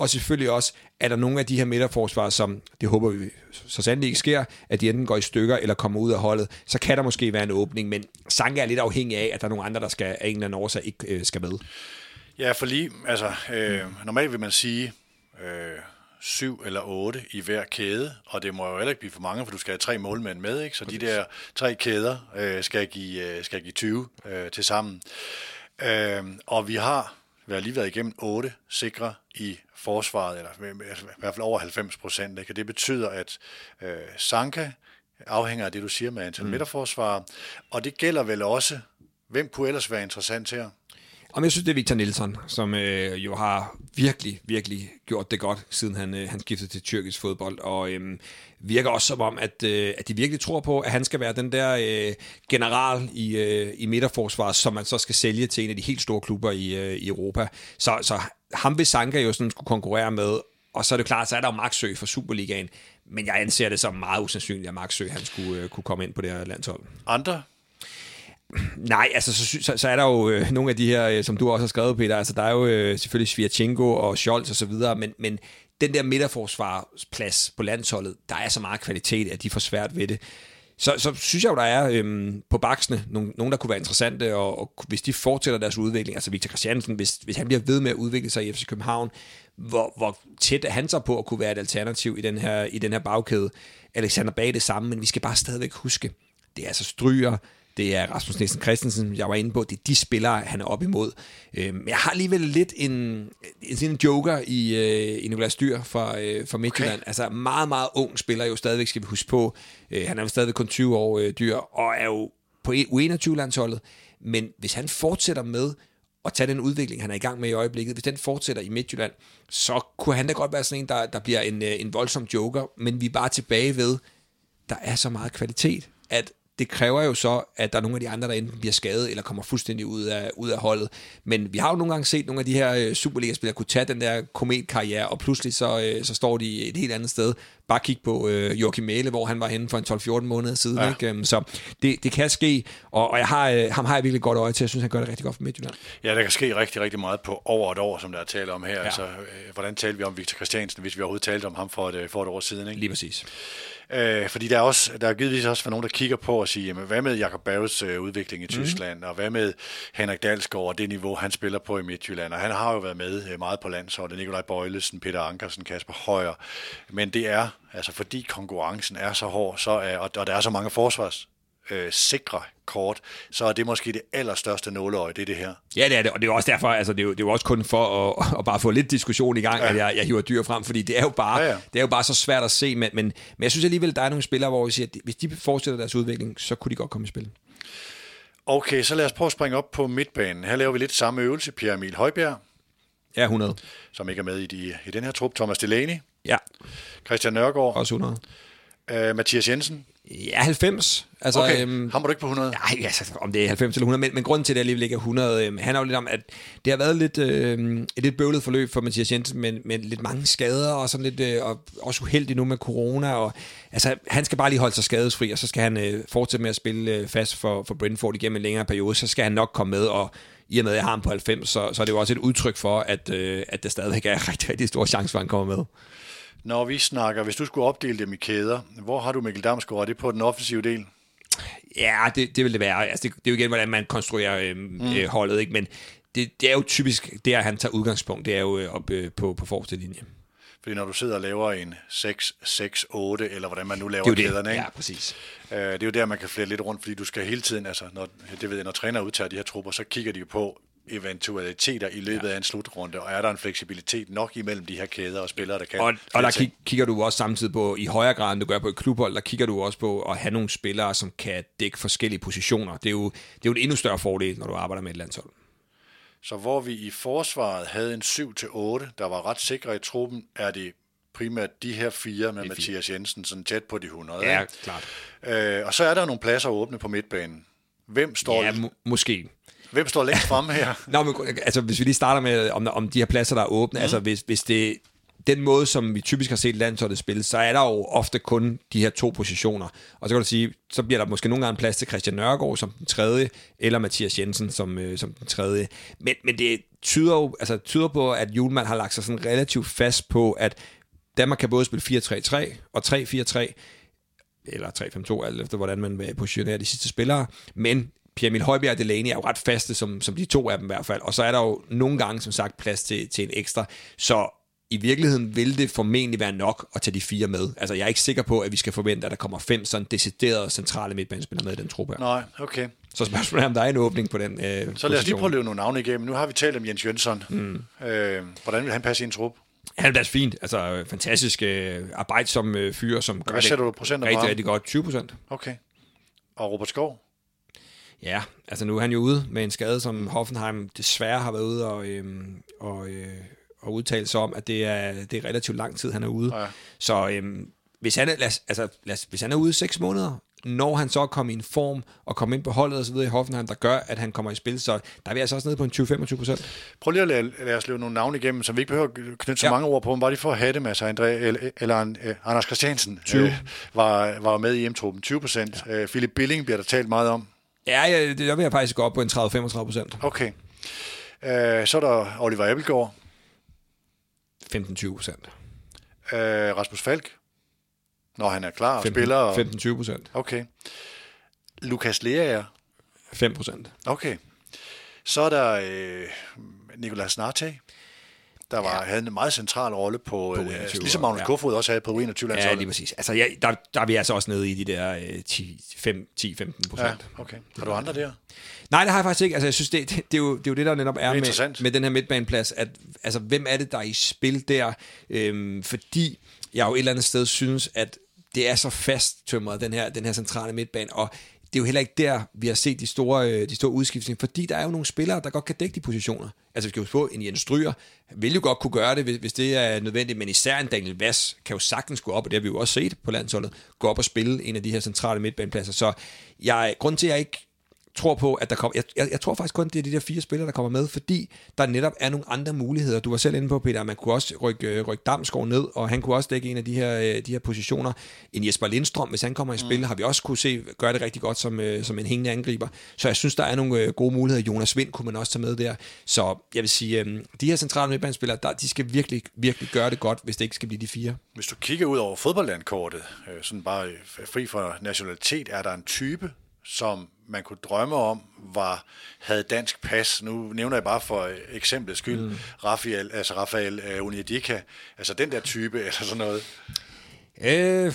og selvfølgelig også, er der nogle af de her midterforsvar, som det håber vi så sandelig ikke sker, at de enten går i stykker eller kommer ud af holdet, så kan der måske være en åbning, men Sanka er lidt afhængig af, at der er nogle andre, der skal, af en eller anden årsag ikke øh, skal med. Ja, for lige, altså, øh, normalt vil man sige øh, syv eller otte i hver kæde, og det må jo heller ikke blive for mange, for du skal have tre målmænd med, ikke? Så Præcis. De der tre kæder øh, skal, give, øh, skal give tyve øh, til sammen. Øh, og vi har vi har lige været igennem otte sikre i forsvaret, eller i hvert fald over halvfems procent. Og det betyder, at øh, Sanka afhænger af det, du siger med antal mm. midterforsvarer, og det gælder vel også, hvem kunne ellers være interessant her? Og jeg synes, det er Victor Nilsson, som øh, jo har virkelig, virkelig gjort det godt, siden han, øh, han skiftede til tyrkisk fodbold, og øh, virker også som om, at, øh, at de virkelig tror på, at han skal være den der øh, general i, øh, i midterforsvaret, som man så skal sælge til en af de helt store klubber i, øh, i Europa. Så, så ham vil Sanka jo sådan skulle konkurrere med, og så er det klart, så er der jo Maxø for Superligaen, men jeg anser det som meget usandsynligt, at Maxø han skulle øh, kunne komme ind på det her landshold. Andre? Nej, altså så, så, så er der jo øh, nogle af de her, øh, som du også har skrevet, Peter, altså der er jo øh, selvfølgelig Svirchenko og Scholz og så videre, men, men den der midterforsvarsplads på landsholdet, der er så meget kvalitet, at de får svært ved det. Så, så synes jeg jo, der er øhm, på baksene nogen, nogen, der kunne være interessante, og, og hvis de fortsætter deres udvikling, altså Victor Christiansen, hvis, hvis han bliver ved med at udvikle sig i F C København, hvor, hvor tæt er han så på at kunne være et alternativ i den her, i den her bagkæde. Alexander Bag det samme, men vi skal bare stadigvæk huske, det er altså Stryger, det er Rasmus Nielsen Christensen, jeg var inde på, det er de spillere, han er op imod. Men jeg har alligevel lidt en, en, en joker i, i Nicolas Dyr fra, fra Midtjylland. Okay. Altså meget, meget ung spiller jo stadigvæk, skal vi huske på. Han er jo stadigvæk kun tyve år, Dyr, og er jo på U enogtyve-landsholdet. Men hvis han fortsætter med at tage den udvikling, han er i gang med i øjeblikket, hvis den fortsætter i Midtjylland, så kunne han da godt være sådan en, der, der bliver en, en voldsom joker. Men vi er bare tilbage ved, der er så meget kvalitet, at det kræver jo så, at der er nogle af de andre, der enten bliver skadet, eller kommer fuldstændig ud af, ud af holdet. Men vi har jo nogle gange set nogle af de her øh, Superliga-spillere kunne tage den der kometkarriere, og pludselig så, øh, så står de et helt andet sted. Bare kig på øh, Joachim Mæhle, hvor han var henne for en tolv fjorten måneder siden. Ja. Ikke? Så det, det kan ske, og, og jeg har, øh, ham har jeg virkelig godt øje til. Jeg synes, han gør det rigtig godt for Midtjylland. Ja, der kan ske rigtig, rigtig meget på over et år, som der er tale om her. Ja. Altså, øh, hvordan talte vi om Victor Christiansen, hvis vi overhovedet talte om ham for et, for et år siden? Ikke? Lige præcis. Øh, fordi der er, også, der er givetvis også for nogen, der kigger på og siger, jamen, hvad med Jakob Barrets øh, udvikling i Tyskland, mm. og hvad med Henrik Dalsgaard og det niveau, han spiller på i Midtjylland, og han har jo været med øh, meget på landsholdet, Nikolaj Bøjlesen, Peter Ankersen, Kasper Højer, men det er, altså fordi konkurrencen er så hård, så er, og, og der er så mange forsvars øh, sikre kort, så er det måske det allerstørste nåleøje, det er det her. Ja, det er det, og det er også derfor, altså det er jo, det er jo også kun for at, at bare få lidt diskussion i gang, ja. at jeg, jeg hiver Dyr frem, fordi det er jo bare, ja, ja. det er jo bare så svært at se, men, men, men jeg synes alligevel, der er nogle spillere, hvor vi siger, at hvis de fortsætter deres udvikling, så kunne de godt komme i spil. Okay, så lad os prøve at springe op på midtbanen. Her laver vi lidt samme øvelse. Pierre Emil Højbjerg. Ja, hundrede. Som ikke er med i, de, i den her trup. Thomas Delaney. Ja. Christian Nørgaard. Også hundrede. Uh, Mathias Jensen. Ja, halvfems. Altså, okay, øhm, ham var du ikke på hundrede? Nej, altså, om det er halvfems eller hundrede, men, men grunden til, at det alligevel ikke er hundrede, øhm, handler jo lidt om, at det har været lidt, øh, et lidt bøvlet forløb for Mathias Jensen, med, med lidt mange skader, og sådan lidt, øh, og også uheldig nu med corona, og altså, han skal bare lige holde sig skadesfri, og så skal han øh, fortsætte med at spille øh, fast for, for Brentford igennem en længere periode, så skal han nok komme med, og i og med, at jeg har ham på halvfems, så, så er det jo også et udtryk for, at, øh, at der stadigvæk er rigtig, rigtig stor chance for, at han kommer med. Når vi snakker, hvis du skulle opdele dem i kæder, hvor har du Mikkel Damsgaard? Er det på den offensive del? Ja, det, det vil det være. Altså, det, det er jo igen, hvordan man konstruerer øh, mm. øh, holdet, ikke? Men det, det er jo typisk, der han tager udgangspunkt, det er jo øh, op øh, på, på forreste linje. Fordi når du sidder og laver en seks seks otte, eller hvordan man nu laver det kæderne, det. Ikke? Ja, præcis. Øh, det er jo der, man kan flere lidt rundt, fordi du skal hele tiden, altså, når, det ved jeg, når træner udtager de her trupper, så kigger de jo på eventualiteter i løbet ja. af en slutrunde, og er der en fleksibilitet nok imellem de her kæder og spillere, der kan... Og, og der kig, kigger du også samtidig på, i højere grad, end du gør på et klubhold, der kigger du også på at have nogle spillere, som kan dække forskellige positioner. Det er jo, det er jo en endnu større fordel, når du arbejder med et landshold. Så hvor vi i forsvaret havde en syv til otte, der var ret sikre i truppen, er det primært de her fire med Mathias Jensen, sådan tæt på de hundrede. Ja, ikke? klart. Øh, og så er der nogle pladser åbne på midtbanen. Hvem står... Ja, må, måske... Hvem står længst fremme her? Nå, men, altså, hvis vi lige starter med, om, om de her pladser, der er åbne, mm. altså hvis, hvis det den måde, som vi typisk har set landsholdet spille, så er der jo ofte kun de her to positioner. Og så kan du sige, så bliver der måske nogle gange plads til Christian Nørgaard som den tredje, eller Mathias Jensen som, øh, som den tredje. Men, men det tyder jo altså, tyder på, at Hjulmand har lagt sig sådan relativt fast på, at Danmark kan både spille fire tre tre og tre fire tre, eller tre fem to, alt efter hvordan man vil positionere de sidste spillere. Men Pierre-Emil Højbjerg og Delaney er jo ret faste, som, som de to af dem i hvert fald. Og så er der jo nogle gange, som sagt, plads til, til en ekstra. Så i virkeligheden vil det formentlig være nok at tage de fire med. Altså, jeg er ikke sikker på, at vi skal forvente, at der kommer fem sådan deciderede centrale midtbanespillere med i den trup her. Nej, okay. Så spørgsmålet er, om der er en åbning på den øh, Så lad os lige prøve at løbe nogle navne igennem. Nu har vi talt om Jens Jønsson. Mm. Øh, hvordan vil han passe i en trup? Han er da fint. Altså, fantastisk øh, arbejdsom øh, fyr, som gør Hvad sætter du procenter rigtig, på rigtig godt. tyve procent. Okay. Og Robert Skov? Ja, altså nu er han jo ude med en skade, som Hoffenheim desværre har været ude og, øhm, og, øh, og udtale sig om, at det er, det er relativt lang tid, han er ude. Ja. Så øhm, hvis, han er, lad, altså, lad, hvis han er ude seks måneder, når han så kommer i en form og kommer ind på holdet og så videre i Hoffenheim, der gør, at han kommer i spil, så der er vi altså også nede på en tyve til femogtyve procent. Prøv lige at lade, lade os løbe nogle navne igennem, som vi ikke behøver at knytte så ja. mange ord på, men bare lige for at have dem. Altså André, eller, eller uh, Anders Christiansen øh, var, var med i M-truppen, tyve procent. Ja. Uh, Philip Billing bliver der talt meget om. Ja, ja, det der vil jeg faktisk gå op på en tredive til femogtredive procent. Okay. Uh, så er der Oliver Abelgaard. femten til tyve procent. Uh, Rasmus Falk. Når han er klar og femten, spiller. Og... femten til tyve procent. Okay. Lukas Leaer. fem procent. Okay. Så er der øh, Nicolas Narte, der var, ja. havde en meget central rolle på, på øh, ligesom Magnus ja. Kofod også havde på U enogtyve-landsholdet. Ja, lige præcis. Altså, ja, der, der er vi altså også nede i de der øh, ti til femten procent. Ja, okay. Har du andre der? Nej, det har jeg faktisk ikke. Altså, jeg synes, det, det, det, er, jo, det er jo det, der netop er, er med, med den her midtbaneplads, at altså, hvem er det, der er i spil der? Øhm, fordi jeg jo et eller andet sted synes, at det er så fasttømret, den her, den her centrale midtbane, og det er jo heller ikke der, vi har set de store, de store udskiftninger, fordi der er jo nogle spillere, der godt kan dække de positioner. Altså, vi skal jo få en Jens Stryger, vil jo godt kunne gøre det, hvis det er nødvendigt, men især en Daniel Vass kan jo sagtens gå op, og det har vi jo også set på landsholdet, gå op og spille en af de her centrale midtbanepladser. Så jeg, grund til, at jeg ikke tror på, at der kommer... Jeg, jeg, jeg tror faktisk kun, det er de der fire spillere, der kommer med, fordi der netop er nogle andre muligheder. Du var selv inde på, Peter, man kunne også rykke, rykke Damsgaard ned, og han kunne også dække en af de her, de her positioner. En Jesper Lindstrøm, hvis han kommer i spil, mm. har vi også kunne se gøre det rigtig godt som, som en hængende angriber. Så jeg synes, der er nogle gode muligheder. Jonas Vind kunne man også tage med der. Så jeg vil sige, de her centrale midtbanespillere, der, de skal virkelig, virkelig gøre det godt, hvis det ikke skal blive de fire. Hvis du kigger ud over fodboldlandkortet, sådan bare fri for nationalitet, er der en type, som man kunne drømme om, var, havde dansk pas. Nu nævner jeg bare for eksemplets skyld, mm. Rafael, altså Rafael uh, Onyedika, altså den der type, eller sådan noget. Øh,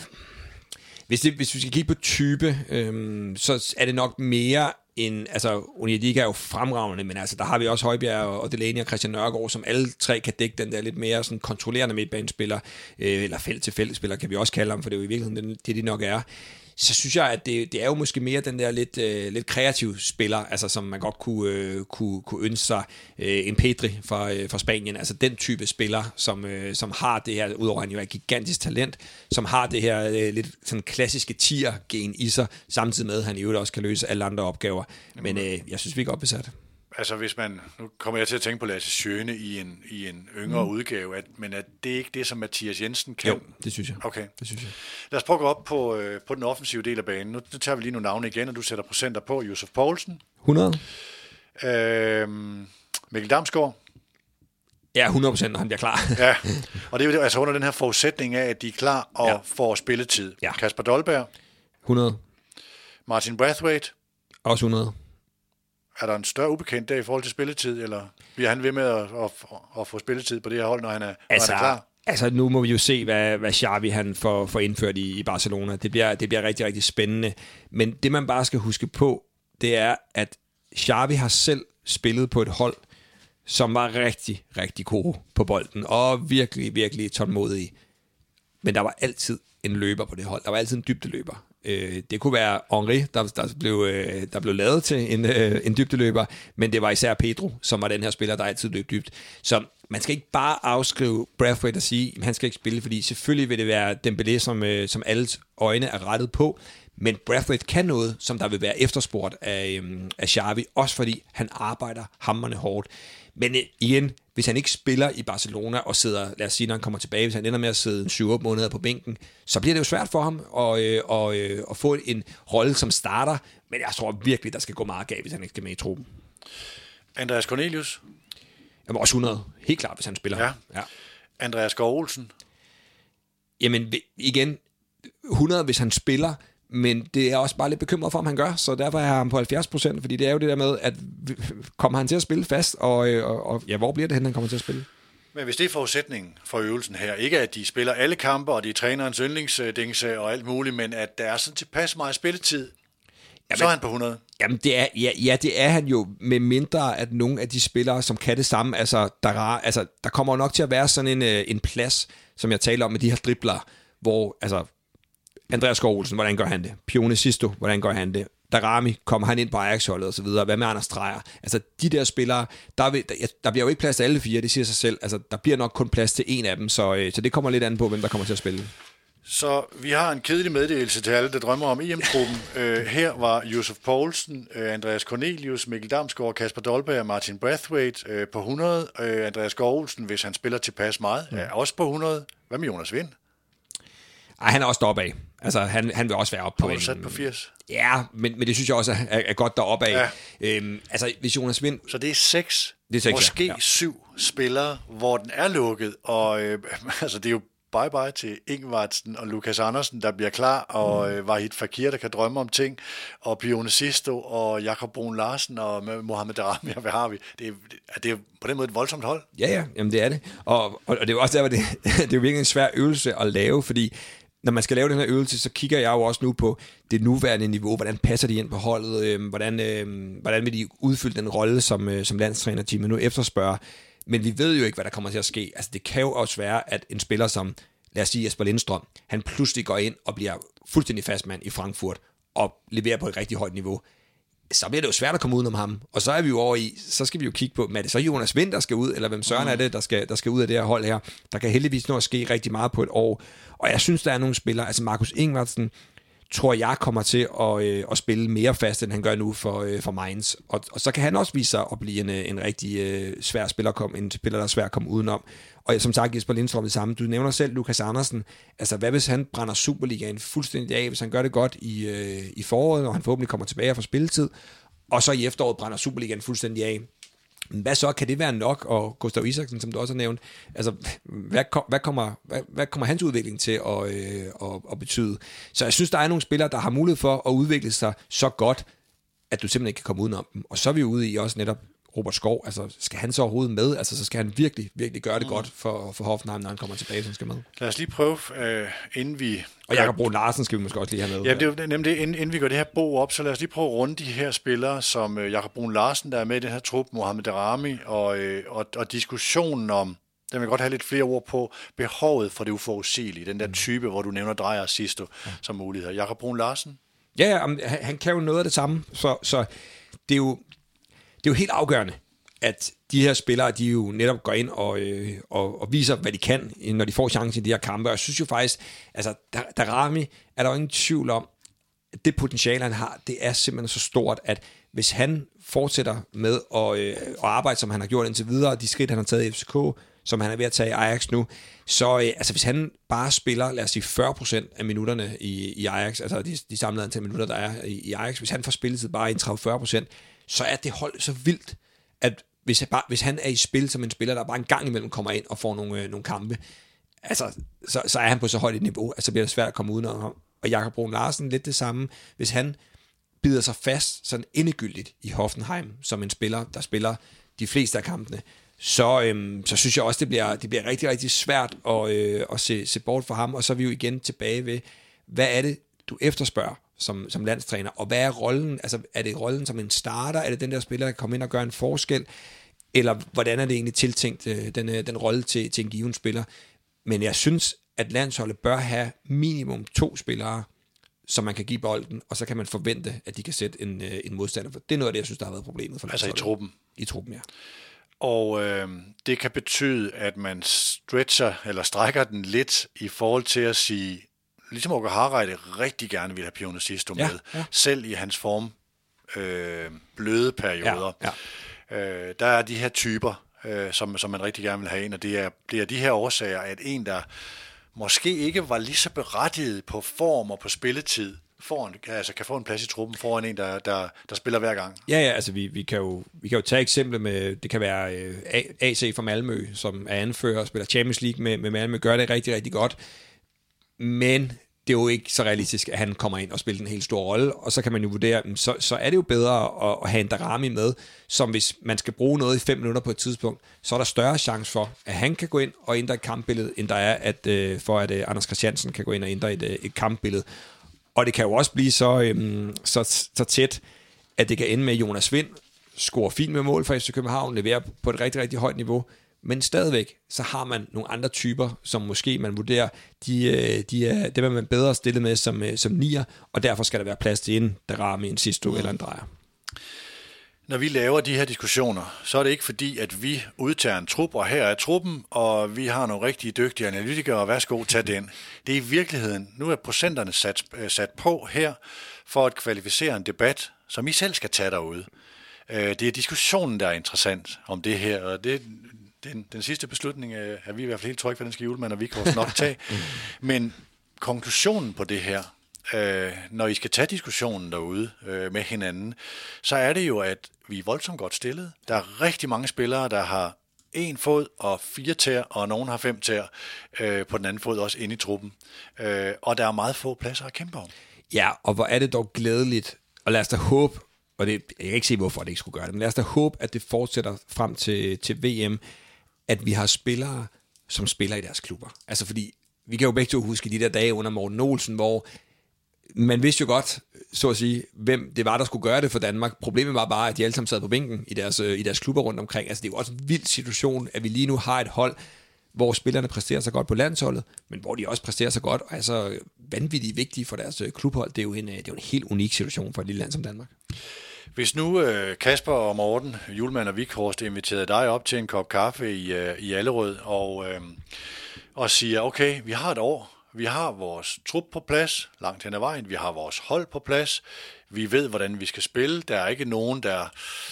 hvis, det, hvis vi skal kigge på type, øh, så er det nok mere en, altså Onyedika er jo fremragende, men altså der har vi også Højbjerg og Delaney og Christian Nørgaard, som alle tre kan dække den der lidt mere sådan kontrollerende midtbanespiller, øh, eller felt-til-felt-spiller kan vi også kalde ham, for det er jo i virkeligheden det, de nok er. Så synes jeg, at det, det er jo måske mere den der lidt, øh, lidt kreative spiller, altså som man godt kunne, øh, kunne, kunne ønske sig. Øh, en Pedri fra, øh, fra Spanien, altså den type spiller, som, øh, som har det her, udover han jo er et gigantisk talent, som har det her øh, lidt sådan klassiske tier-gen i sig, samtidig med, at han i øvrigt også kan løse alle andre opgaver. Men øh, jeg synes, vi er godt besat. Altså hvis man, nu kommer jeg til at tænke på Lasse Schöne i en, i en yngre mm. udgave, at, men er det ikke det, som Mathias Jensen kan? Jo, det synes jeg. Okay. Det synes jeg. Lad os prøve at gå op på, øh, på den offensive del af banen. Nu, nu tager vi lige nogle navne igen, og du sætter procenter på. Josef Poulsen. hundrede. Øh, Mikkel Damsgaard. Ja, hundrede procent, når han bliver klar. Ja, og det er altså under den her forudsætning af, at de er klar og ja. får spilletid. Ja. Kasper Dolberg. hundrede. Martin Brathwaite. Også hundrede. Er der en større ubekendt der i forhold til spilletid, eller bliver han ved med at, at, at få spilletid på det her hold, når han er, altså, når han er klar? Altså, nu må vi jo se, hvad, hvad Xavi han får, får indført i, i Barcelona. Det bliver, det bliver rigtig, rigtig spændende. Men det, man bare skal huske på, det er, at Xavi har selv spillet på et hold, som var rigtig, rigtig gode på bolden, og virkelig, virkelig tålmodige. Men der var altid en løber på det hold. Der var altid en dybdeløber. Det kunne være Henri, der, der, blev, der blev lavet til en, en dybdeløber, men det var især Pedro, som var den her spiller, der altid løb dybt. Så man skal ikke bare afskrive Brathwaite og sige, at han skal ikke spille, fordi selvfølgelig vil det være Dembélé, som, som alles øjne er rettet på, Men Brathwaite kan noget, som der vil være efterspurgt af, øhm, af Xavi, også fordi han arbejder hamrende hårdt. Men øh, igen, hvis han ikke spiller i Barcelona og sidder, lad os sige, når han kommer tilbage, hvis han ender med at sidde syv otte måneder på bænken, så bliver det jo svært for ham at, øh, og, øh, at få en rolle som starter. Men jeg tror virkelig, der skal gå meget galt, hvis han ikke skal med i truppen. Andreas Cornelius? Jamen også hundrede. Helt klart, hvis han spiller. Ja. Ja. Andreas Skov Olsen? Jamen igen, hundrede hvis han spiller, men det er også bare lidt bekymret for, om han gør, så derfor er han på halvfjerds procent, fordi det er jo det der med, at kommer han til at spille fast, og, og, og ja, hvor bliver det hen, han kommer til at spille? Men hvis det er forudsætningen for øvelsen her, ikke at de spiller alle kampe, og de træner en yndlingsdingse og alt muligt, men at der er sådan tilpas meget spilletid, jamen, så er han på hundrede. Jamen, det er, ja, ja, det er han jo, med mindre at nogle af de spillere, som kan det samme, altså der, altså, der kommer jo nok til at være sådan en, en plads, som jeg taler om med de her dribler, hvor, altså, Andreas Skov Olsen, hvordan gør han det? Pione Sisto, hvordan gør han det? Darami, kommer han ind på Ajax-holdet og så videre? Hvad med Anders Dreyer? Altså, de der spillere, der, vil, der, der bliver jo ikke plads til alle fire, det siger sig selv. Altså, der bliver nok kun plads til en af dem, så, så det kommer lidt an på, hvem der kommer til at spille. Så vi har en kedelig meddelelse til alle, der drømmer om E M-truppen. uh, her var Josef Poulsen, uh, Andreas Cornelius, Mikkel Damsgaard, Kasper Dolberg og Martin Brathwaite uh, på hundrede. Uh, Andreas Skov Olsen, hvis han spiller tilpas meget, mm. er også på hundrede. Hvad med Jonas Vind? Ej, han er også deroppe af. Altså, han, han vil også være oppe på en... sat på firs? Ja, men, men det synes jeg også er, er godt deroppe af. Ja. Øhm, altså, hvis Jonas Vind... Så det er seks, det er seks måske ja. Ja. syv spillere, hvor den er lukket, og øh, altså, det er jo bye-bye til Ingvartsen og Lukas Andersen, der bliver klar, og øh, Wahid Fakir, der kan drømme om ting, og Pione Sisto, og Jakob Brun Larsen, og Mohamed Darami, og hvad har vi? Det er, det er på den måde et voldsomt hold. Ja, ja, jamen det er det. Og, og, og det er jo også der, hvor det, det er jo virkelig en svær øvelse at lave, fordi når man skal lave den her øvelse, så kigger jeg jo også nu på det nuværende niveau, hvordan passer de ind på holdet, øh, hvordan, øh, hvordan vil de udfylde den rolle, som, øh, som landstrænerteamet nu efterspørger. Men vi ved jo ikke, hvad der kommer til at ske. Altså det kan jo også være, at en spiller som, lad os sige Jesper Lindstrøm, han pludselig går ind og bliver fuldstændig fastmand i Frankfurt og leverer på et rigtig højt niveau. Så bliver det jo svært at komme udenom ham. Og så er vi jo over i, så skal vi jo kigge på, er det så Jonas Vind, der skal ud, eller hvem søren er det, der skal, der skal ud af det her hold her. Der kan heldigvis nå at ske rigtig meget på et år. Og jeg synes, der er nogle spillere, altså Markus Ingvartsen, tror jeg kommer til at, øh, at spille mere fast, end han gør nu for, øh, for Mainz. Og, og så kan han også vise sig at blive en, en rigtig øh, svær spiller, kom, en spiller, der er svær at komme udenom. Og som sagt, Jesper Lindstrøm det samme. Du nævner selv Lukas Andersen. Altså, hvad hvis han brænder Superligaen fuldstændig af, hvis han gør det godt i, øh, i foråret, og han forhåbentlig kommer tilbage og får spilletid, og så i efteråret brænder Superligaen fuldstændig af. Hvad så? Kan det være nok? Og Gustav Isaksen, som du også har nævnt, altså, hvad, kom, hvad, kommer, hvad, hvad kommer hans udvikling til at, øh, at, at betyde? Så jeg synes, der er nogle spillere, der har mulighed for at udvikle sig så godt, at du simpelthen ikke kan komme udenom dem. Og så er vi ude i også netop Robert Skov. Altså, skal han så overhovedet med? Altså, så skal han virkelig, virkelig gøre det mm. godt for, for Hoffenheim, når han kommer tilbage, så han skal med. Lad os lige prøve, øh, inden vi... Og Jakob Brun Larsen skal vi måske også lige have med. Ja, det er jo nemlig det, inden, inden vi går det her bo op, så lad os lige prøve at runde de her spillere, som øh, Jakob Brun Larsen, der er med i den her trup, Mohamed Darami, og, øh, og, og diskussionen om, der vil godt have lidt flere ord på, behovet for det uforudsigelige, den der type, hvor du nævner Dreyer og Sisto ja. som muligheder. Jakob Brun Larsen? Ja, ja han, han kan jo noget af det samme, så, så det, er jo, det er jo helt afgørende, at de her spillere, de jo netop går ind og, øh, og, og viser, hvad de kan, når de får chancen i de her kampe. Og jeg synes jo faktisk, altså Darami er der jo ingen tvivl om, at det potentiale, han har, det er simpelthen så stort, at hvis han fortsætter med at, øh, at arbejde, som han har gjort indtil videre, de skridt, han har taget i F C K, som han er ved at tage i Ajax nu, så øh, altså hvis han bare spiller, lad os sige fyrre procent af minutterne i, i Ajax, altså de, de samlede antal minutter, der er i, i Ajax, hvis han får spilletid bare i tredive til fyrre procent, så er det hold så vildt, at hvis han, bare, hvis han er i spil som en spiller, der bare en gang imellem kommer ind og får nogle, øh, nogle kampe, altså, så, så er han på så højt et niveau, at så bliver det svært at komme udenom ham. Og Jakob Brun Larsen lidt det samme. Hvis han bider sig fast sådan endegyldigt i Hoffenheim, som en spiller, der spiller de fleste af kampene, så, øhm, så synes jeg også, det bliver, det bliver rigtig, rigtig svært at, øh, at se, se bort for ham. Og så er vi jo igen tilbage ved, hvad er det, du efterspørger som, som landstræner, og hvad er rollen? Altså, er det rollen som en starter? Er det den der spiller, der kommer ind og gør en forskel? Eller hvordan er det egentlig tiltænkt, øh, den, øh, den rolle til, til en given spiller? Men jeg synes, at landsholdet bør have minimum to spillere, som man kan give bolden, og så kan man forvente, at de kan sætte en, øh, en modstander. For det er noget af det, jeg synes, der har været problemet for landsholdet. Altså i truppen? I truppen, ja. Og øh, det kan betyde, at man stretcher eller strækker den lidt i forhold til at sige, ligesom Åke Hareide rigtig gerne ville have Pione Sisto Ja, med, ja. selv i hans form øh, bløde perioder. Ja, ja. Øh, der er de her typer, øh, som, som man rigtig gerne vil have ind, og det er, det er de her årsager, at en, der måske ikke var lige så berettiget på form og på spilletid, foran, altså kan få en plads i truppen foran en, der, der, der spiller hver gang. Ja, ja, altså vi, vi, kan jo, vi kan jo tage eksempler med, det kan være øh, A C fra Malmø, som er anfører og spiller Champions League med, med Malmø, gør det rigtig, rigtig godt. Men det er jo ikke så realistisk, at han kommer ind og spiller en helt stor rolle, og så kan man jo vurdere, så, så er det jo bedre at, at have en Darami med, som hvis man skal bruge noget i fem minutter på et tidspunkt, så er der større chance for, at han kan gå ind og ændre et kampbillede, end der er at, øh, for, at øh, Anders Christiansen kan gå ind og ændre et, øh, et kampbillede. Og det kan jo også blive så, øhm, så, så tæt, at det kan ende med, at Jonas Vind scorer fint med mål for F C København, leverer på et rigtig, rigtig højt niveau, men stadigvæk, så har man nogle andre typer, som måske man vurderer, de, de er, det er man bedre stillet med som, som nier, og derfor skal der være plads til en Darami, en Sisto mm. eller en Drejer. Når vi laver de her diskussioner, så er det ikke fordi, at vi udtager en trup, og her er truppen, og vi har nogle rigtig dygtige analytikere, og værsgo, tag den. Det er i virkeligheden, nu er procenterne sat, sat på her, for at kvalificere en debat, som I selv skal tage derude. Det er diskussionen, der er interessant om det her, og det, den, den sidste beslutning er vi i hvert fald helt trygge for, den skal Julemand og vi kan også nok tage. Men konklusionen på det her, Øh, når I skal tage diskussionen derude øh, med hinanden, så er det jo, at vi er voldsomt godt stillet. Der er rigtig mange spillere, der har en fod og fire tæer, og nogen har fem tæer øh, på den anden fod også inde i truppen. Øh, og der er meget få pladser at kæmpe om. Ja, og hvor er det dog glædeligt, og lad os da håbe, og det, jeg kan ikke se, hvorfor det ikke skulle gøre det, men lad os da håbe, at det fortsætter frem til, til V M, at vi har spillere, som spiller i deres klubber. Altså fordi, vi kan jo begge to huske de der dage under Morten Olsen, hvor man vidste jo godt, så at sige, hvem det var, der skulle gøre det for Danmark. Problemet var bare, at de alle sammen sad på bænken i deres, i deres klubber rundt omkring. Altså, det er jo også en vild situation, at vi lige nu har et hold, hvor spillerne præsterer så godt på landsholdet, men hvor de også præsterer så godt, og er så vanvittigt vigtige for deres klubhold. Det er jo en, det er jo en helt unik situation for et lille land som Danmark. Hvis nu Kasper og Morten, Julemand og Vikhorst, inviterede dig op til en kop kaffe i, i Allerød, og, og siger, okay, vi har et år, vi har vores trup på plads, langt hen ad vejen. Vi har vores hold på plads. Vi ved, hvordan vi skal spille. Der er ikke nogen, der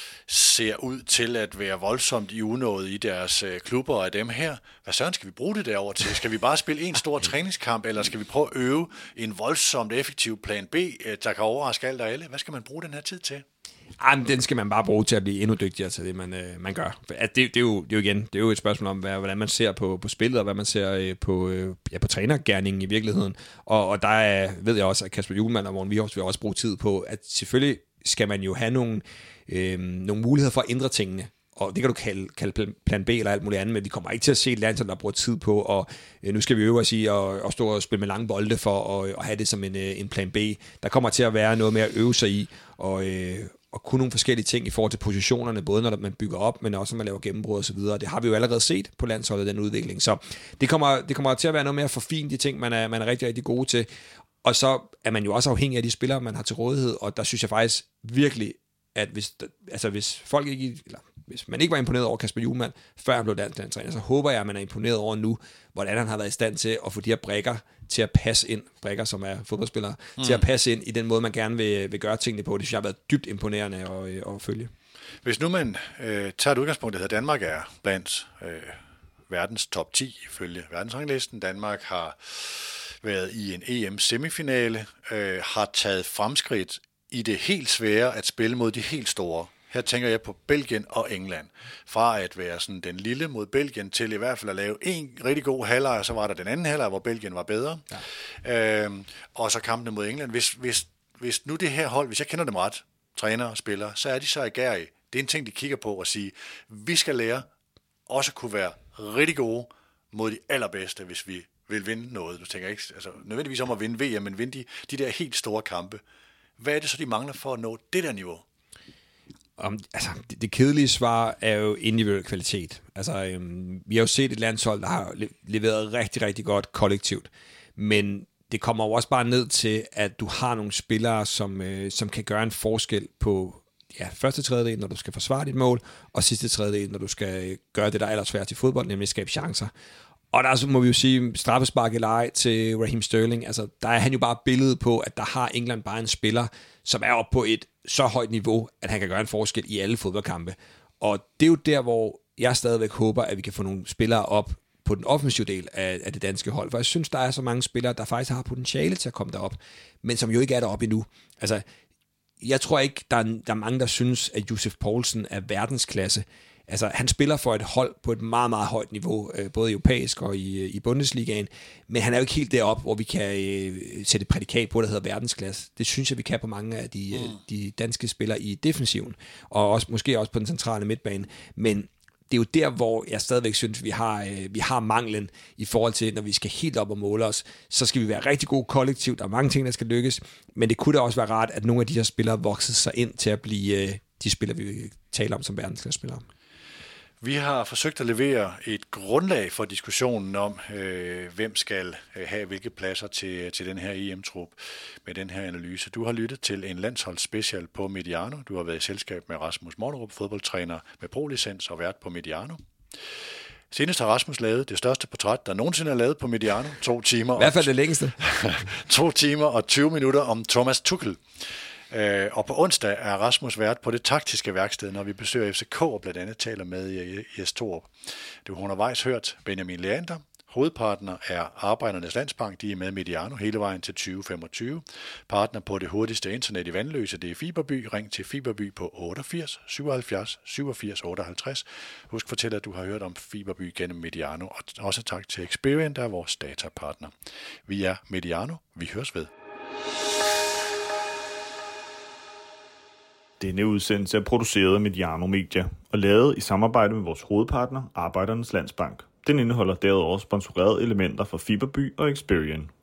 ser ud til at være voldsomt i unåde i deres øh, klubber af dem her. Hvad søren skal vi bruge det derover til? Skal vi bare spille en stor træningskamp, eller skal vi prøve at øve en voldsomt effektiv plan B, øh, der kan overraske alt og alle? Hvad skal man bruge den her tid til? Ej, men den skal man bare bruge til at blive endnu dygtigere til det, man, øh, man gør. For, at det, det, er jo, det er jo igen, det er jo et spørgsmål om, hvad, hvordan man ser på, på spillet, og hvad man ser øh, på, øh, ja, på trænergerningen i virkeligheden. Og, og der er, ved jeg også, at Kasper Hjulmand og Morten Vikhorst vil også bruge tid på, at selvfølgelig skal man jo have nogle, øh, nogle muligheder for at ændre tingene. Og det kan du kalde, kalde plan B eller alt muligt andet, men vi kommer ikke til at se et land, der bruger tid på, og øh, nu skal vi øve os i at, at stå og spille med lange bolde for at, at have det som en, en plan B. Der kommer til at være noget mere at øve sig i, og øh, og kunne nogle forskellige ting i forhold til positionerne, både når man bygger op, men også når man laver gennembrud og så videre. Det har vi jo allerede set på landsholdet, den udvikling. Så det kommer, det kommer til at være noget mere forfint, de ting, man er, man er rigtig, rigtig gode til. Og så er man jo også afhængig af de spillere, man har til rådighed, og der synes jeg faktisk virkelig, at hvis, altså hvis folk ikke, eller hvis man ikke var imponeret over Kasper Hjulmand, før han blev landstræner, så håber jeg, at man er imponeret over nu, hvordan han har været i stand til at få de her brikker til at passe ind, brikker som er fodboldspillere, mm. til at passe ind i den måde, man gerne vil, vil gøre tingene på. Det synes jeg har været dybt imponerende at, at følge. Hvis nu man øh, tager et udgangspunkt, at Danmark er blandt øh, verdens top ti ifølge verdensranglisten. Danmark har været i en E M-semifinale, øh, har taget fremskridt i det helt svære at spille mod de helt store. Her tænker jeg på Belgien og England. Fra at være sådan den lille mod Belgien til i hvert fald at lave en rigtig god halvleg, og så var der den anden halvleg, hvor Belgien var bedre. Ja. Øhm, og så kampene mod England. Hvis, hvis, hvis nu det her hold, hvis jeg kender dem ret, træner og spillere, så er de så agerige. Det er en ting, de kigger på og siger, vi skal lære også kunne være rigtig gode mod de allerbedste, hvis vi vil vinde noget. Du tænker ikke altså, nødvendigvis om at vinde V M, men vinde de, de der helt store kampe. Hvad er det så, de mangler for at nå det der niveau? Um, altså, det, det kedelige svar er jo individuel kvalitet. Altså, øhm, vi har jo set et landshold, der har leveret rigtig, rigtig godt kollektivt. Men det kommer jo også bare ned til, at du har nogle spillere, som, øh, som kan gøre en forskel på ja, første tredjedel, når du skal forsvare dit mål, og sidste tredjedel, når du skal gøre det, der er allersvært i fodbold, nemlig skabe chancer. Og der må vi jo sige, straffespark eller ej til Raheem Sterling, altså der er han jo bare billedet på, at der har England bare en spiller, som er oppe på et så højt niveau, at han kan gøre en forskel i alle fodboldkampe. Og det er jo der, hvor jeg stadigvæk håber, at vi kan få nogle spillere op på den offensive del af, af det danske hold. For jeg synes, der er så mange spillere, der faktisk har potentiale til at komme derop, men som jo ikke er deroppe endnu. Altså, jeg tror ikke, der er, der er mange, der synes, at Josef Poulsen er verdensklasse. Altså, han spiller for et hold på et meget, meget højt niveau, både europæisk og i, i Bundesligaen, men han er jo ikke helt deroppe, hvor vi kan øh, sætte et prædikat på, der hedder verdensklasse. Det synes jeg, vi kan på mange af de, mm. de danske spillere i defensiven, og også, måske også på den centrale midtbane. Men det er jo der, hvor jeg stadigvæk synes, vi har, øh, vi har manglen i forhold til, når vi skal helt op og måle os, så skal vi være rigtig gode kollektivt. Der er mange ting, der skal lykkes, men det kunne da også være rart, at nogle af de her spillere voksede sig ind til at blive øh, de spillere, vi taler om som verdensklasse-spillere. Vi har forsøgt at levere et grundlag for diskussionen om, øh, hvem skal have hvilke pladser til, til den her E M-trup med den her analyse. Du har lyttet til en landsholdsspecial på Mediano. Du har været i selskab med Rasmus Mollerup, fodboldtræner med pro-licens og vært på Mediano. Senest har Rasmus lavet det største portræt, der nogensinde er lavet på Mediano. To timer. I hvert fald det længste. to timer og tyve minutter om Thomas Tuchel. Uh, og på onsdag er Rasmus vært på det taktiske værksted, når vi besøger F C K og blandt andet taler med Jes Torup. Du har undervejs hørt Benjamin Leander. Hovedpartner er Arbejdernes Landsbank. De er med Mediano hele vejen til tyve femogtyve. Partner på det hurtigste internet i Vandløse, det er Fiberby. Ring til Fiberby på otteogfirs syvoghalvfjerds syvogfirs otteoghalvtreds. Husk at fortælle, at du har hørt om Fiberby gennem Mediano. Og også tak til Experian, der er vores datapartner. Vi er Mediano. Vi høres ved. Denne udsendelse er produceret af Mediano Media og lavet i samarbejde med vores hovedpartner, Arbejdernes Landsbank. Den indeholder derudover sponsorerede elementer fra Fiberby og Experian.